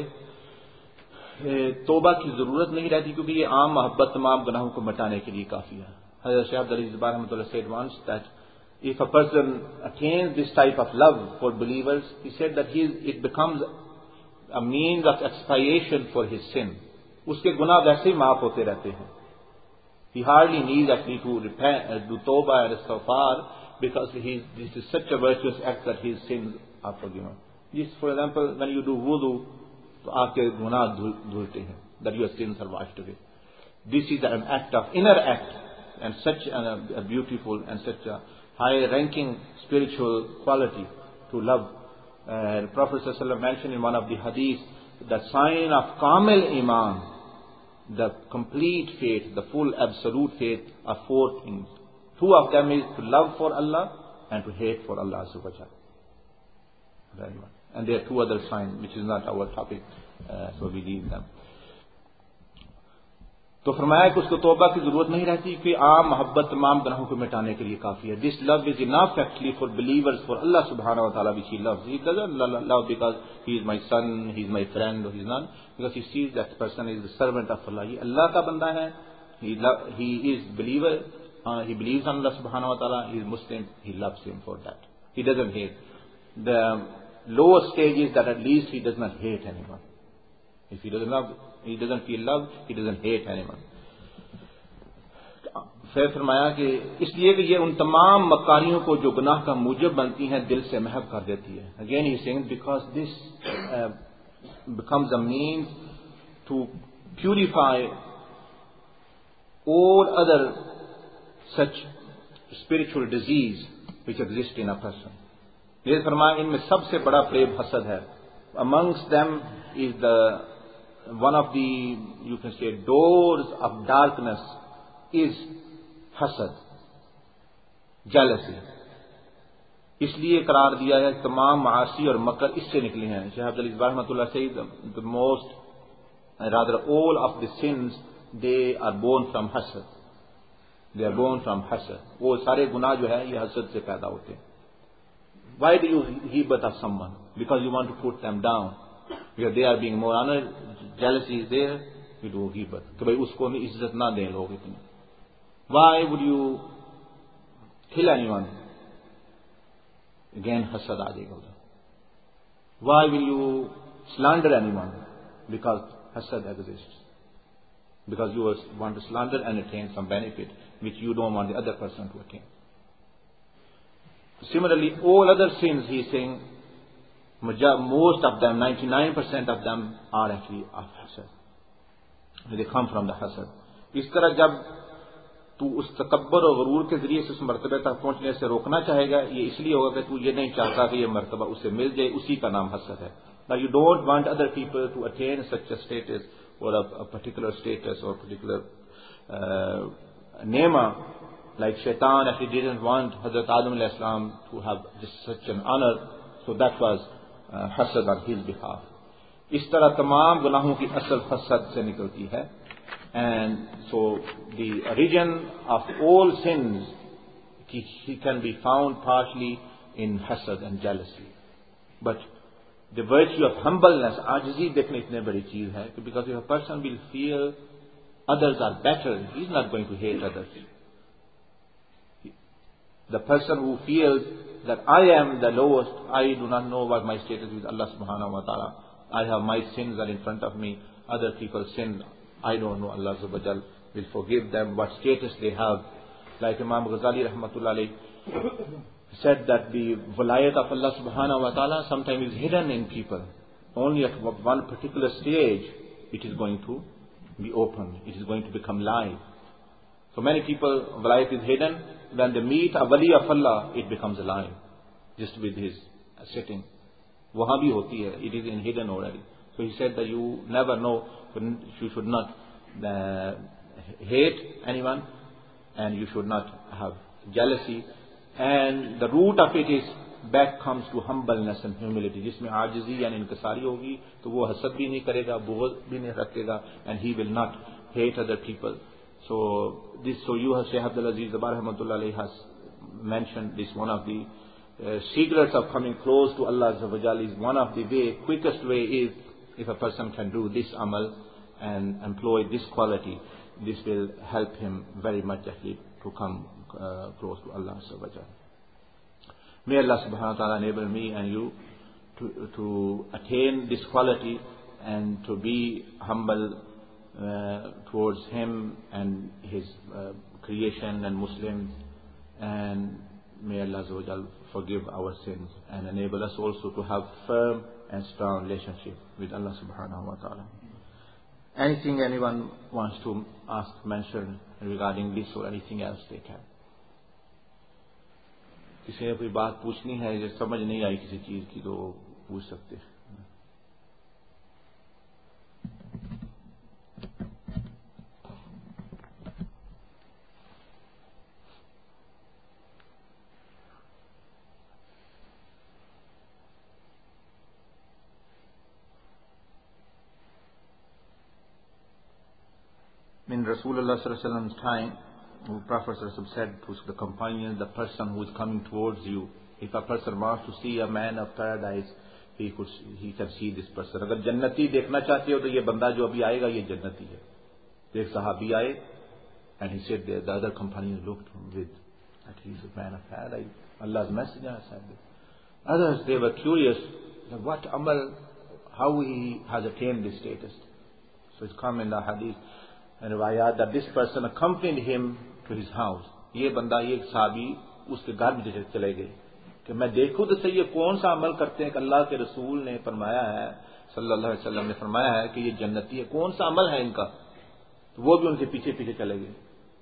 तौबा की जरूरत नहीं रहती, क्योंकि ये आम मोहब्बत तमाम गुनाहों को मिटाने के लिए काफी है. हज़रत शेख अब्दुल अजीज रहमतुल्लाह said once that if a person attains this type of love for believers, he said that he is, it becomes a means of expiation for his sin. उसके गुनाह वैसे ही माफ होते रहते हैं. He hardly needs actually to repent, do tawbah and istighfar, because he, this is such a virtuous act that his sins are forgiven. This, for example, when you do wudu, तो आपके गुनाह धुलते हैं, that your sins are washed away. This is an act of inner act, and such a, a beautiful and such a high-ranking spiritual quality to love. Uh, the Prophet ﷺ mentioned in one of the hadiths, the sign of Kamil Iman, the complete faith, the full absolute faith, are four things. Two of them is to love for Allah and to hate for Allah Subhanahu wa ta'ala. And there are two other signs, which is not our topic, uh, so we leave them. तो फरमाया कि उसको तौबा की जरूरत नहीं रहती, कि आम मोहब्बत तमाम गुनाहों को मिटाने के लिए काफी है. This love is enough actually for believers, for Allah subhanahu wa ta'ala, which he loves. He doesn't love because he is my son, he is my friend, or he is not, because he sees that person is the servant of Allah. He Allah ka banda hai, he, love, he is believer, uh, he believes on Allah subhanahu wa ta'ala, he is Muslim, he loves him for that. He doesn't hate. The lower stage is that at least he does not hate anyone. If he doesn't love, he doesn't feel love, he doesn't hate anyone. फिर फरमाया कि इसलिए कि ये उन तमाम मकारियों को जो गुनाह का मूजब बनती हैं दिल से महव कर देती है. Again he is saying because this uh, becomes a means to purify all other such spiritual disease which exist in a person. ये फरमाया इनमें सबसे बड़ा प्रेम हसद है. Amongst them is the one of the, you can say, doors of darkness is hasad, jealousy. इसलिए करार दिया है तमाम मासी और मकर इससे निकले हैं. शेख अब्दुल अजीज रहमतुल्लाह से the most, rather all of the sins, they are born from hasad. They are born from hasad. वो सारे गुनाह जो है ये हसद से पैदा होते हैं. Why do you hebat of someone? Because you want to put them down. Because they are being more honored, jealousy is there, you do hebat. कि भाई उसको इज्जत ना दें लोग इतनी. Why would you kill anyone? Again hasad आ जाएगा उधर. Why will you slander anyone? Because hasad exists. Because you want to slander and attain some benefit which you don't want the other person to attain. Similarly, all other sins, he is saying, most of them, ninety-nine percent of them are actually of hasad. They come from the hasad. इस तरह जब तू उस तकब्बर और गरूर के जरिए से उस मर्तबे तक पहुंचने से रोकना चाहेगा, ये इसलिए होगा कि तू ये नहीं चाहता कि ये मर्तबा उसे मिल जाए, उसी का नाम हसद है. Now you don't want other people to attain such a status or a, a particular status or particular uh, nema. Like Shaitan actually didn't want Hazrat Adam alayhi salam to have just such an honor, So that was uh, hasad on his behalf. इस तरह तमाम गुनाहों की असल हसद से निकलती है. And so the origin of all sins he, he can be found partially in hasad and jealousy. But the virtue of humbleness, ajizi देखने इतने बड़ी चीज है, because if a person will feel others are better, he is not going to hate others. The person who feels that I am the lowest, I do not know what my status is with Allah subhanahu wa ta'ala. I have my sins are in front of me, other people's sins, I don't know, Allah subhanahu wa ta'ala will forgive them, what status they have. Like Imam Ghazali rahmatullah alayhi said that the vilayat of Allah subhanahu wa ta'ala sometimes is hidden in people. Only at one particular stage it is going to be open, it is going to become live. So many people, vilayat is hidden. When they meet a wali of Allah, it becomes alive, just with his sitting. Wahan bhi hoti hai, it is in hidden already. So he said that you never know, you should not uh, hate anyone, and you should not have jealousy. And the root of it is back comes to humbleness and humility. जिसमें आजिज़ी यानी इनकसारी होगी, तो वो हसद भी नहीं करेगा, बुग़्ज़ भी नहीं रखेगा, and he will not hate other people. So this, so you have Shaykh Abdul Aziz Dabar Rahmatullah Alayhi has mentioned this. One of the uh, secrets of coming close to Allah Azza wa Jalla is one of the way, quickest way is if a person can do this amal and employ this quality, this will help him very much actually to come uh, close to Allah Azza wa Jalla. May Allah subhanahu wa ta'ala enable me and you to, to attain this quality and to be humble Uh, towards him and his uh, creation and Muslims, and may Allah Azza wa Jal forgive our sins and enable us also to have firm and strong relationship with Allah subhanahu wa ta'ala. Anything anyone wants to ask, mention regarding this or anything else they can. किसी ने कोई बात पूछनी है, जो समझ नहीं आई किसी चीज की, तो पूछ सकते हैं. In Rasulullah sallallahu alaihi wasallam's time, the Prophet said to the companions, the person who is coming towards you, if a person wants to see a man of paradise, he could, he can see this person. अगर जन्नती देखना चाहते हो तो ये बंदा जो अभी आएगा ये जन्नती है. तो एक सहाबी आए, and he said the other companions looked with that he is a man of paradise. Allah's messenger said this. Others, they were curious, what amal, how he has attained this status. So it's come in the hadith and riwayat that this person accompanied him to his house. ये बंदा, ये साहबी उसके घर में चले गए कि मैं देखूं तो सही ये कौन सा अमल करते हैं कि अल्लाह के रसूल ने फरमाया है, सल्लल्लाहु अलैहि वसल्लम ने फरमाया है कि ये जन्नती है, कौन सा अमल है इनका. तो वो भी उनके पीछे पीछे चले गए.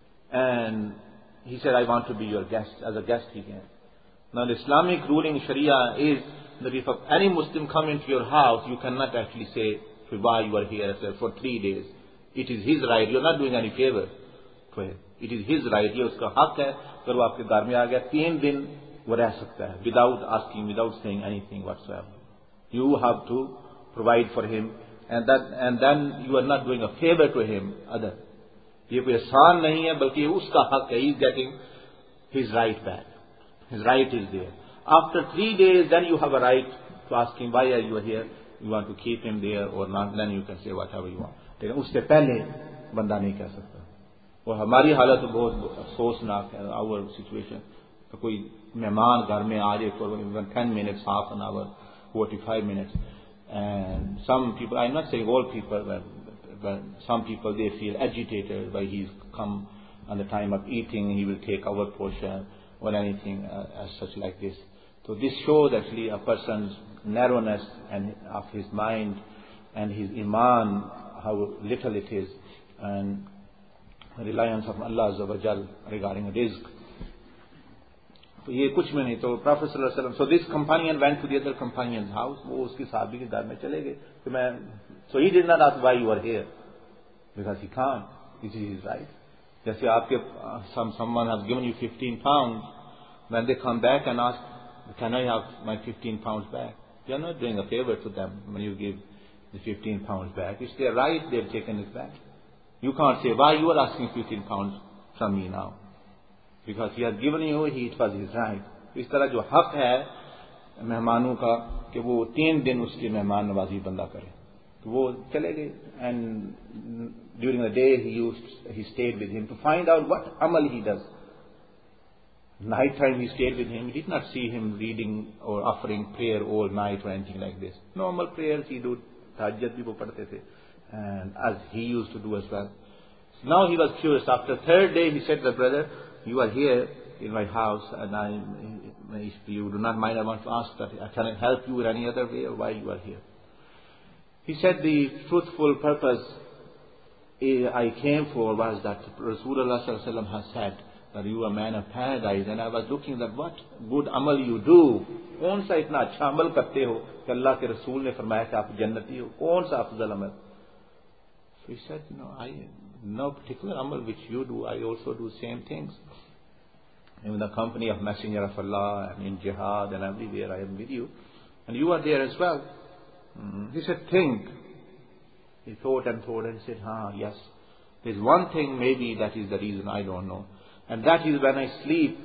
And he said, I want to be your guest. As a guest he came. Now the Islamic ruling Sharia is that if any Muslim come into your house, you cannot actually say why you are here for three days. It is his right. You are not doing any favor to him. It is his right. ये उसका हक है. अगर वो आपके घर में आ गया, तीन दिन वो रह सकता है without asking, without saying anything whatsoever. You have to provide for him, and that and then you are not doing a favor to him. Other, ये कोई एहसान नहीं है, बल्कि उसका हक है. He is getting his right back. His right is there. After three days, then you have a right to ask him why are you here. You want to keep him there or not? Then you can say whatever you want. लेकिन उससे पहले बंदा नहीं कह सकता. और हमारी हालत तो बहुत अफसोसनाक है. आवर सिचुएशन, तो कोई मेहमान घर में आ जाए for even ten minutes, half an hour, forty five minutes, and some people, I am not saying all people, some people they feel agitated by he come on the time of eating, he will take our portion or anything uh, as such like this. So this shows actually a person's narrowness and of his mind and his iman, how little it is, and reliance of Allah Azza wa Jal regarding rizq. तो ये कुछ में नहीं. तो Prophet sallallahu alaihi wasallam, so this companion went to the other companion's house. वो उसकी साहबी के घर में चले गए. तो मैं, so he did not ask why you are here, because he can't. This is his right. जैसे आपके some someone has given you fifteen pounds, when they come back and ask can I have my fifteen pounds back? You are not doing a favor to them when you give the fifteen pounds back. It's their right, they've taken it back. You can't say, why you are asking fifteen pounds from me now? Because he has given you, he, it was his right. इस तरह जो हक है मेहमानों का कि वो तीन दिन उसकी मेहमान नवाजी बंदा करे, तो वो चले गए. And during the day he used, he stayed with him to find out what amal he does. Night time he stayed with him. He did not see him reading or offering prayer all night or anything like this. Normal prayers he do, tahajjud bhi wo padhte the, and as he used to do as well. So now he was curious. After third day he said to the brother, you are here in my house, and I, if you do not mind, I want to ask that, can I help you in any other way, or why you are here? He said the truthful purpose I came for was that Rasulullah sallallahu alaihi wasallam has said that you are a man of paradise, and I was looking at what good amal you do. कौन सा इतना अच्छा अमल करते हो कि अल्लाह के रसूल ने फरमाया कि आप जन्नती हो? कौन सा अफजल अमल? So he said, no, I no particular amal which you do, I also do same things. In the company of Messenger of Allah and in jihad and everywhere I am with you, and you are there as well. Mm-hmm. He said, think. He thought and thought and said, ah, yes. There's one thing maybe that is the reason, I don't know. And that is when I sleep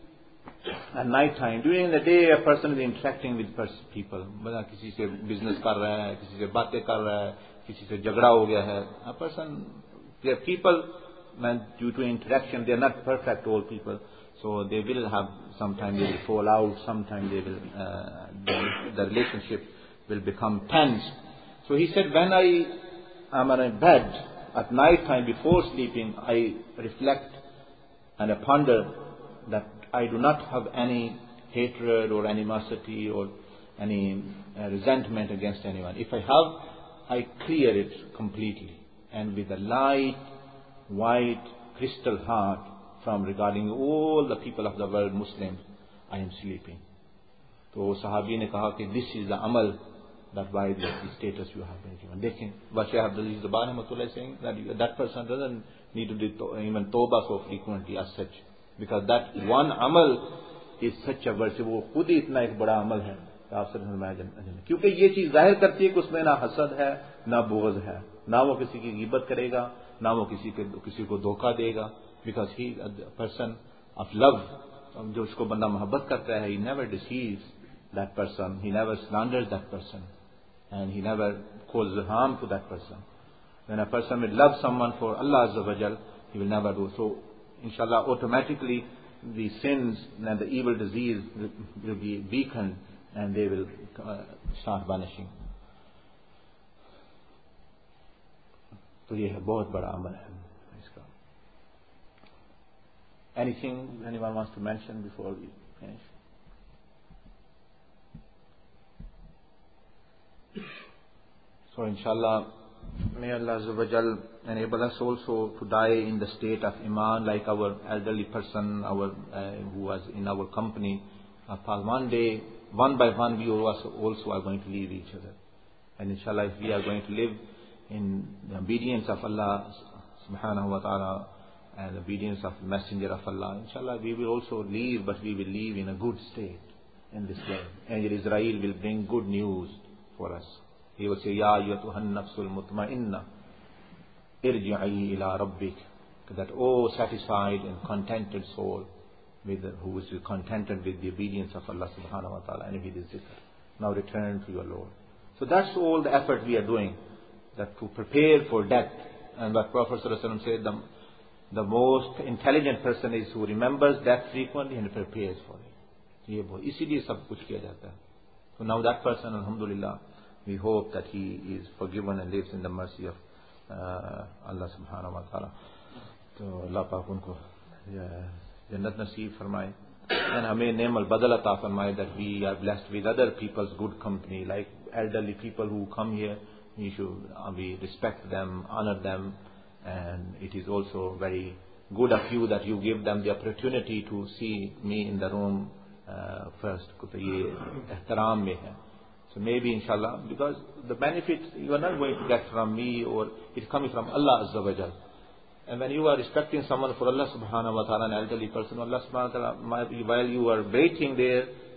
at night time. During the day a person is interacting with people. मतलब किसी से business कर रहा है, किसी से बातें कर रहा है, किसी से झगड़ा हो गया है. A person, there are people, man, due to interaction, they are not perfect, all people. So they will have, sometimes they will fall out, sometimes they will, uh, the, the relationship will become tense. So he said, when I am on a bed at night time before sleeping, I reflect and I ponder that I do not have any hatred or animosity or any uh, resentment against anyone. If I have, I clear it completely, and with a light, white, crystal heart, from regarding all the people of the world, Muslims, I am sleeping. So Sahabi ne kaha ki this is the amal, that why the status you have been given. Dekhin, what Shaykh Abdul Aziz Dabbar Rahmatullah is saying, that that person doesn't need to do even tawbah so frequently as such, because that one amal is such a virtue. वो खुद ही इतना एक बड़ा अमल है कि आप सब फरमाया जन्नत, क्योंकि ये चीज जाहिर करती है कि उसमें ना हसद है, ना बुग़्ज़ है, ना वो किसी की ग़ीबत करेगा, ना वो किसी के किसी को धोखा देगा. Because he, a person of love, जो उसको बंदा मोहब्बत करता है, he never deceives that person, he never slanders that person, and he never causes harm to that person. When a person will love someone for Allah Azza wa Jal, he will never do so. Inshallah, automatically the sins and the evil disease will, will be weakened, and they will uh, start vanishing. तो ये है बहुत बड़ा अमल है इसका. Anything anyone wants to mention before we finish? So inshallah, may Allah Azza wa Jal enable us also to die in the state of Iman, like our elderly person, our uh, who was in our company. Uh, one day, one by one, we also, also are going to leave each other. And inshallah, if we are going to live in the obedience of Allah subhanahu wa ta'ala and obedience of the Messenger of Allah, inshallah, we will also leave, but we will leave in a good state in this way. And Israel will bring good news for us. He will say, Ya ayyatuhan nafsul mutma'inna irji'i ila rabbik. That, oh, satisfied and contented soul, with the, who is contented with the obedience of Allah subhanahu wa ta'ala and with his zikr. Now return to your Lord. So that's all the effort we are doing, that to prepare for death. And what Prophet sallallahu alaihi wasallam said, the, the most intelligent person is who remembers death frequently and prepares for it. ये वो इसीलिए सब कुछ किया जाता है. So now that person, alhamdulillah, we hope that he is forgiven and lives in the mercy of uh, Allah subhanahu wa ta'ala. तो अल्लाह पाक उनको जन्नत नसीब फरमाए, and हमें नेम अल बदल अता फरमाए, that we are blessed with other people's good company, like elderly people who come here. We should uh, we respect them, honor them, and it is also very good of you that you give them the opportunity to see me in the room uh, first. तो ये एहतराम में है. So maybe inshallah, because the benefit you are not going to get from me, or it's coming from Allah Azza wa Jal. And when you are respecting someone for Allah subhanahu wa ta'ala, an elderly person, Allah subhanahu wa ta'ala, while you are waiting there,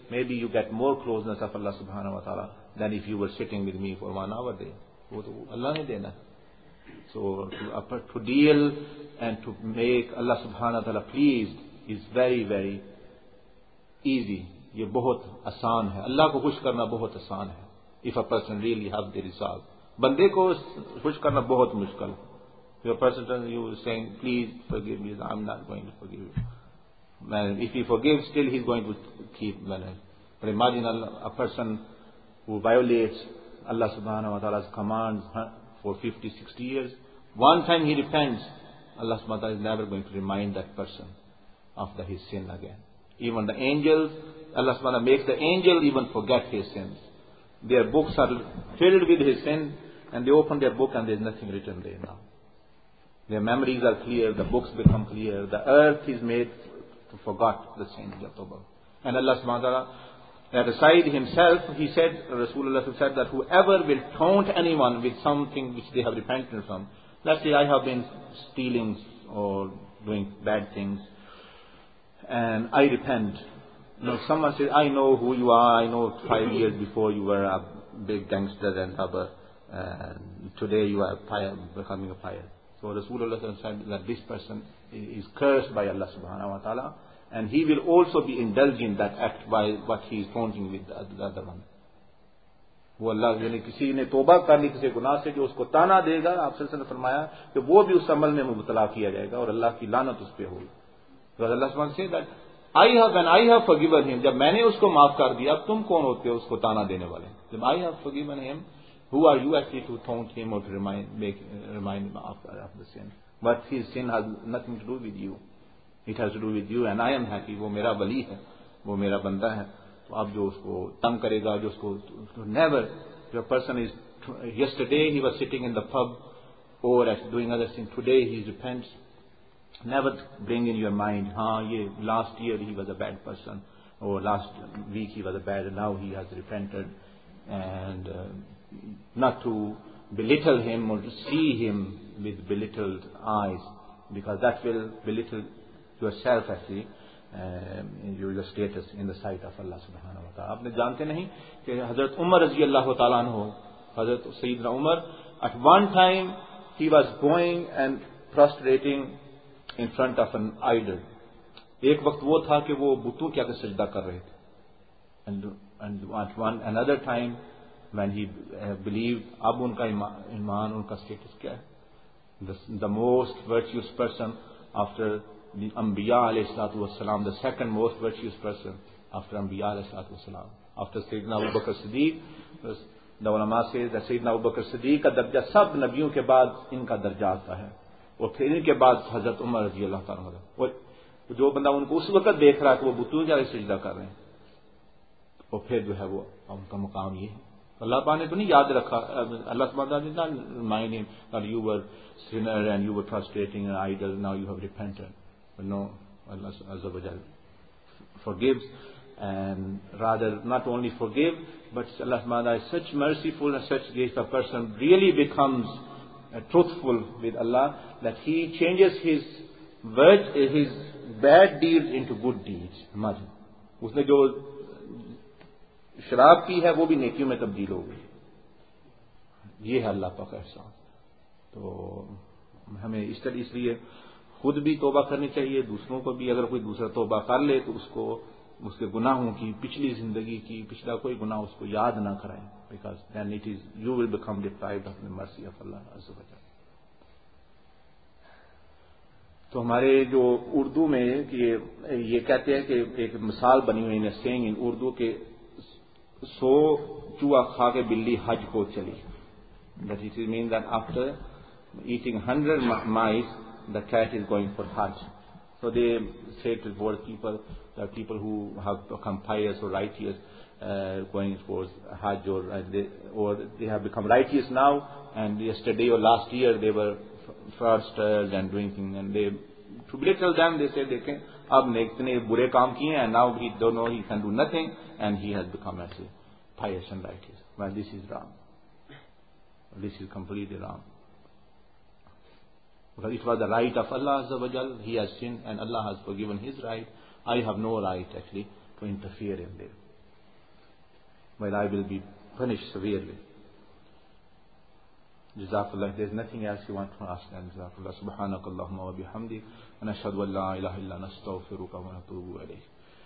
maybe you get more closeness of Allah subhanahu wa ta'ala than if you were sitting with me for one hour a day. वो तो Allah ने देना. So to, to deal and to make Allah subhanahu wa ta'ala pleased is very very easy. ये बहुत आसान है. अल्लाह को खुश करना बहुत आसान है. If a person really have the resolve. बंदे को खुश करना बहुत मुश्किल. If a person you saying please forgive me, I'm not going to forgive you. Man, if he forgives, still he's going to keep. Man. But imagine a person who violates Allah subhanahu wa ta'ala's commands for fifty, sixty years. One time he repents, Allah subhanahu wa ta'ala is never going to remind that person of the, his sin again. Even the angels, Allah subhanahu wa ta'ala makes the angel even forget his sins. Their books are filled with his sin, and they open their book and there is nothing written there now. Their memories are clear, the books become clear, the earth is made to forget the sins of Tawbah. And Allah subhanahu wa ta'ala, that aside himself, he said, Rasulullah said that whoever will taunt anyone with something which they have repented from, let's say I have been stealing or doing bad things, and I repent. Now someone says, I know who you are, I know five years before you were a big gangster and robber, and today you are becoming a pirate. So Rasulullah said that this person is cursed by Allah subhanahu wa ta'ala, and he will also be indulging that act by what he is taunting with the other one. वो अल्लाह यानी किसी ने तौबा कर ली किसी गुनाह से, जो उसको ताना देगा, आप सल्लल्लाहु अलैहि वसल्लम ने फरमाया कि वो भी उस अमल में मुबतला किया जाएगा और अल्लाह की लानत उस पर होगी. तो अल्लाह सुब्हान से that I have when I have forgiven him, जब मैंने उसको माफ कर दिया, अब तुम कौन होते हो उसको ताना देने वाले? जब I have forgiven him, who are you actually to taunt him or to remind make remind him of, of the sin? But his sin has nothing to do with you. It has to do with you, and I am happy. वो मेरा वली है, वो मेरा बंदा है. तो अब जो उसको तंग करेगा, जो उसको never, if a person is, yesterday he was sitting in the pub or doing other things, today he repents. Never bring in your mind, हाँ ये last year he was a bad person, or last week he was a bad, and now he has repented, and uh, not to belittle him or to see him with belittled eyes, because that will belittle yourself actually, um, your, your status in the sight of Allah subhanahu wa ta'ala. आपने जानते नहीं कि हजरत उमर रज़ी अल्लाह ताला अन्हु, हजरत सैयदना Umar, at one time he was going and prostrating in front of an idol. एक वक्त वो था कि वो बुतों के आगे सजदा कर रहे थे. And and at one another time when he uh, believed, अब उनका ईमान, उनका status क्या है? The, the most virtuous person after the Anbiya alayhi salatu wassalam, the second most virtuous person after Anbiya alayhi salatu wassalam, after Sayyidina Abu Bakr Siddiq. The ulama says that Sayyidina Abu Bakr Siddiq का दर्जा सब नबियों के बाद इनका दर्जा आता है, और फिर इनके बाद हजरत उमर रज़ी अल्लाह ताला अन्हु. और जो बंदा उनको उस वक्त देख रहा है कि वो बुतों के सजदा कर रहे हैं, और फिर जो है वो उनका मुकाम ये है. अल्लाह पाक ने तो नहीं याद रखा. अल्लाह सुब्हानहू did not remind him that you were sinner and you were prostrating an idol, now you have repented. But no, Allah Azza wa Jal forgives, and rather not only forgive, but Allah subhanahu is such merciful and such grace, the person really becomes uh, truthful with Allah, that he changes his word, his bad deeds into good deeds. Imagine, उसने जो शराब P है वो भी नेकियों में तब्दील हो गई. ये है अल्लाह पाक का एहसान. तो हमें इस तरह इसलिए खुद भी तौबा करनी चाहिए, दूसरों को भी. अगर कोई दूसरा तौबा कर ले तो उसको उसके गुनाहों की, पिछली जिंदगी की, पिछला कोई गुनाह उसको याद ना कराएं, because then it is you will become deprived of the mercy of Allah अज़्ज़ा व जल. तो हमारे जो उर्दू में कि ये कहते हैं कि एक मिसाल बनी हुई है सेइंग इन उर्दू के, सो चूहा खा के बिल्ली हज को चली. That it mean that after eating hundred mice the cat is going for Hajj. So they say to both people, the people who have become pious or righteous, uh, going for Hajj, or uh, they, or they have become righteous now, and yesterday or last year they were fraudsters and doing things, and they, to belittle them, they say they can, अब ने इतने बुरे काम किए, and now he don't know, he can do nothing, and he has become actually pious and righteous. Well, this is wrong. This is completely wrong. Because it was the right of Allah Azza wa Jal, he has sinned and Allah has forgiven his right. I have no right actually to interfere in there. while I will be punished severely. Jazakallah. If there's nothing else you want to ask, then Jazakallah. Subhanakallahumma wa bihamdik. Wa nashhadu an la ilaha illa anta astaghfiruka wa atubu ilayk.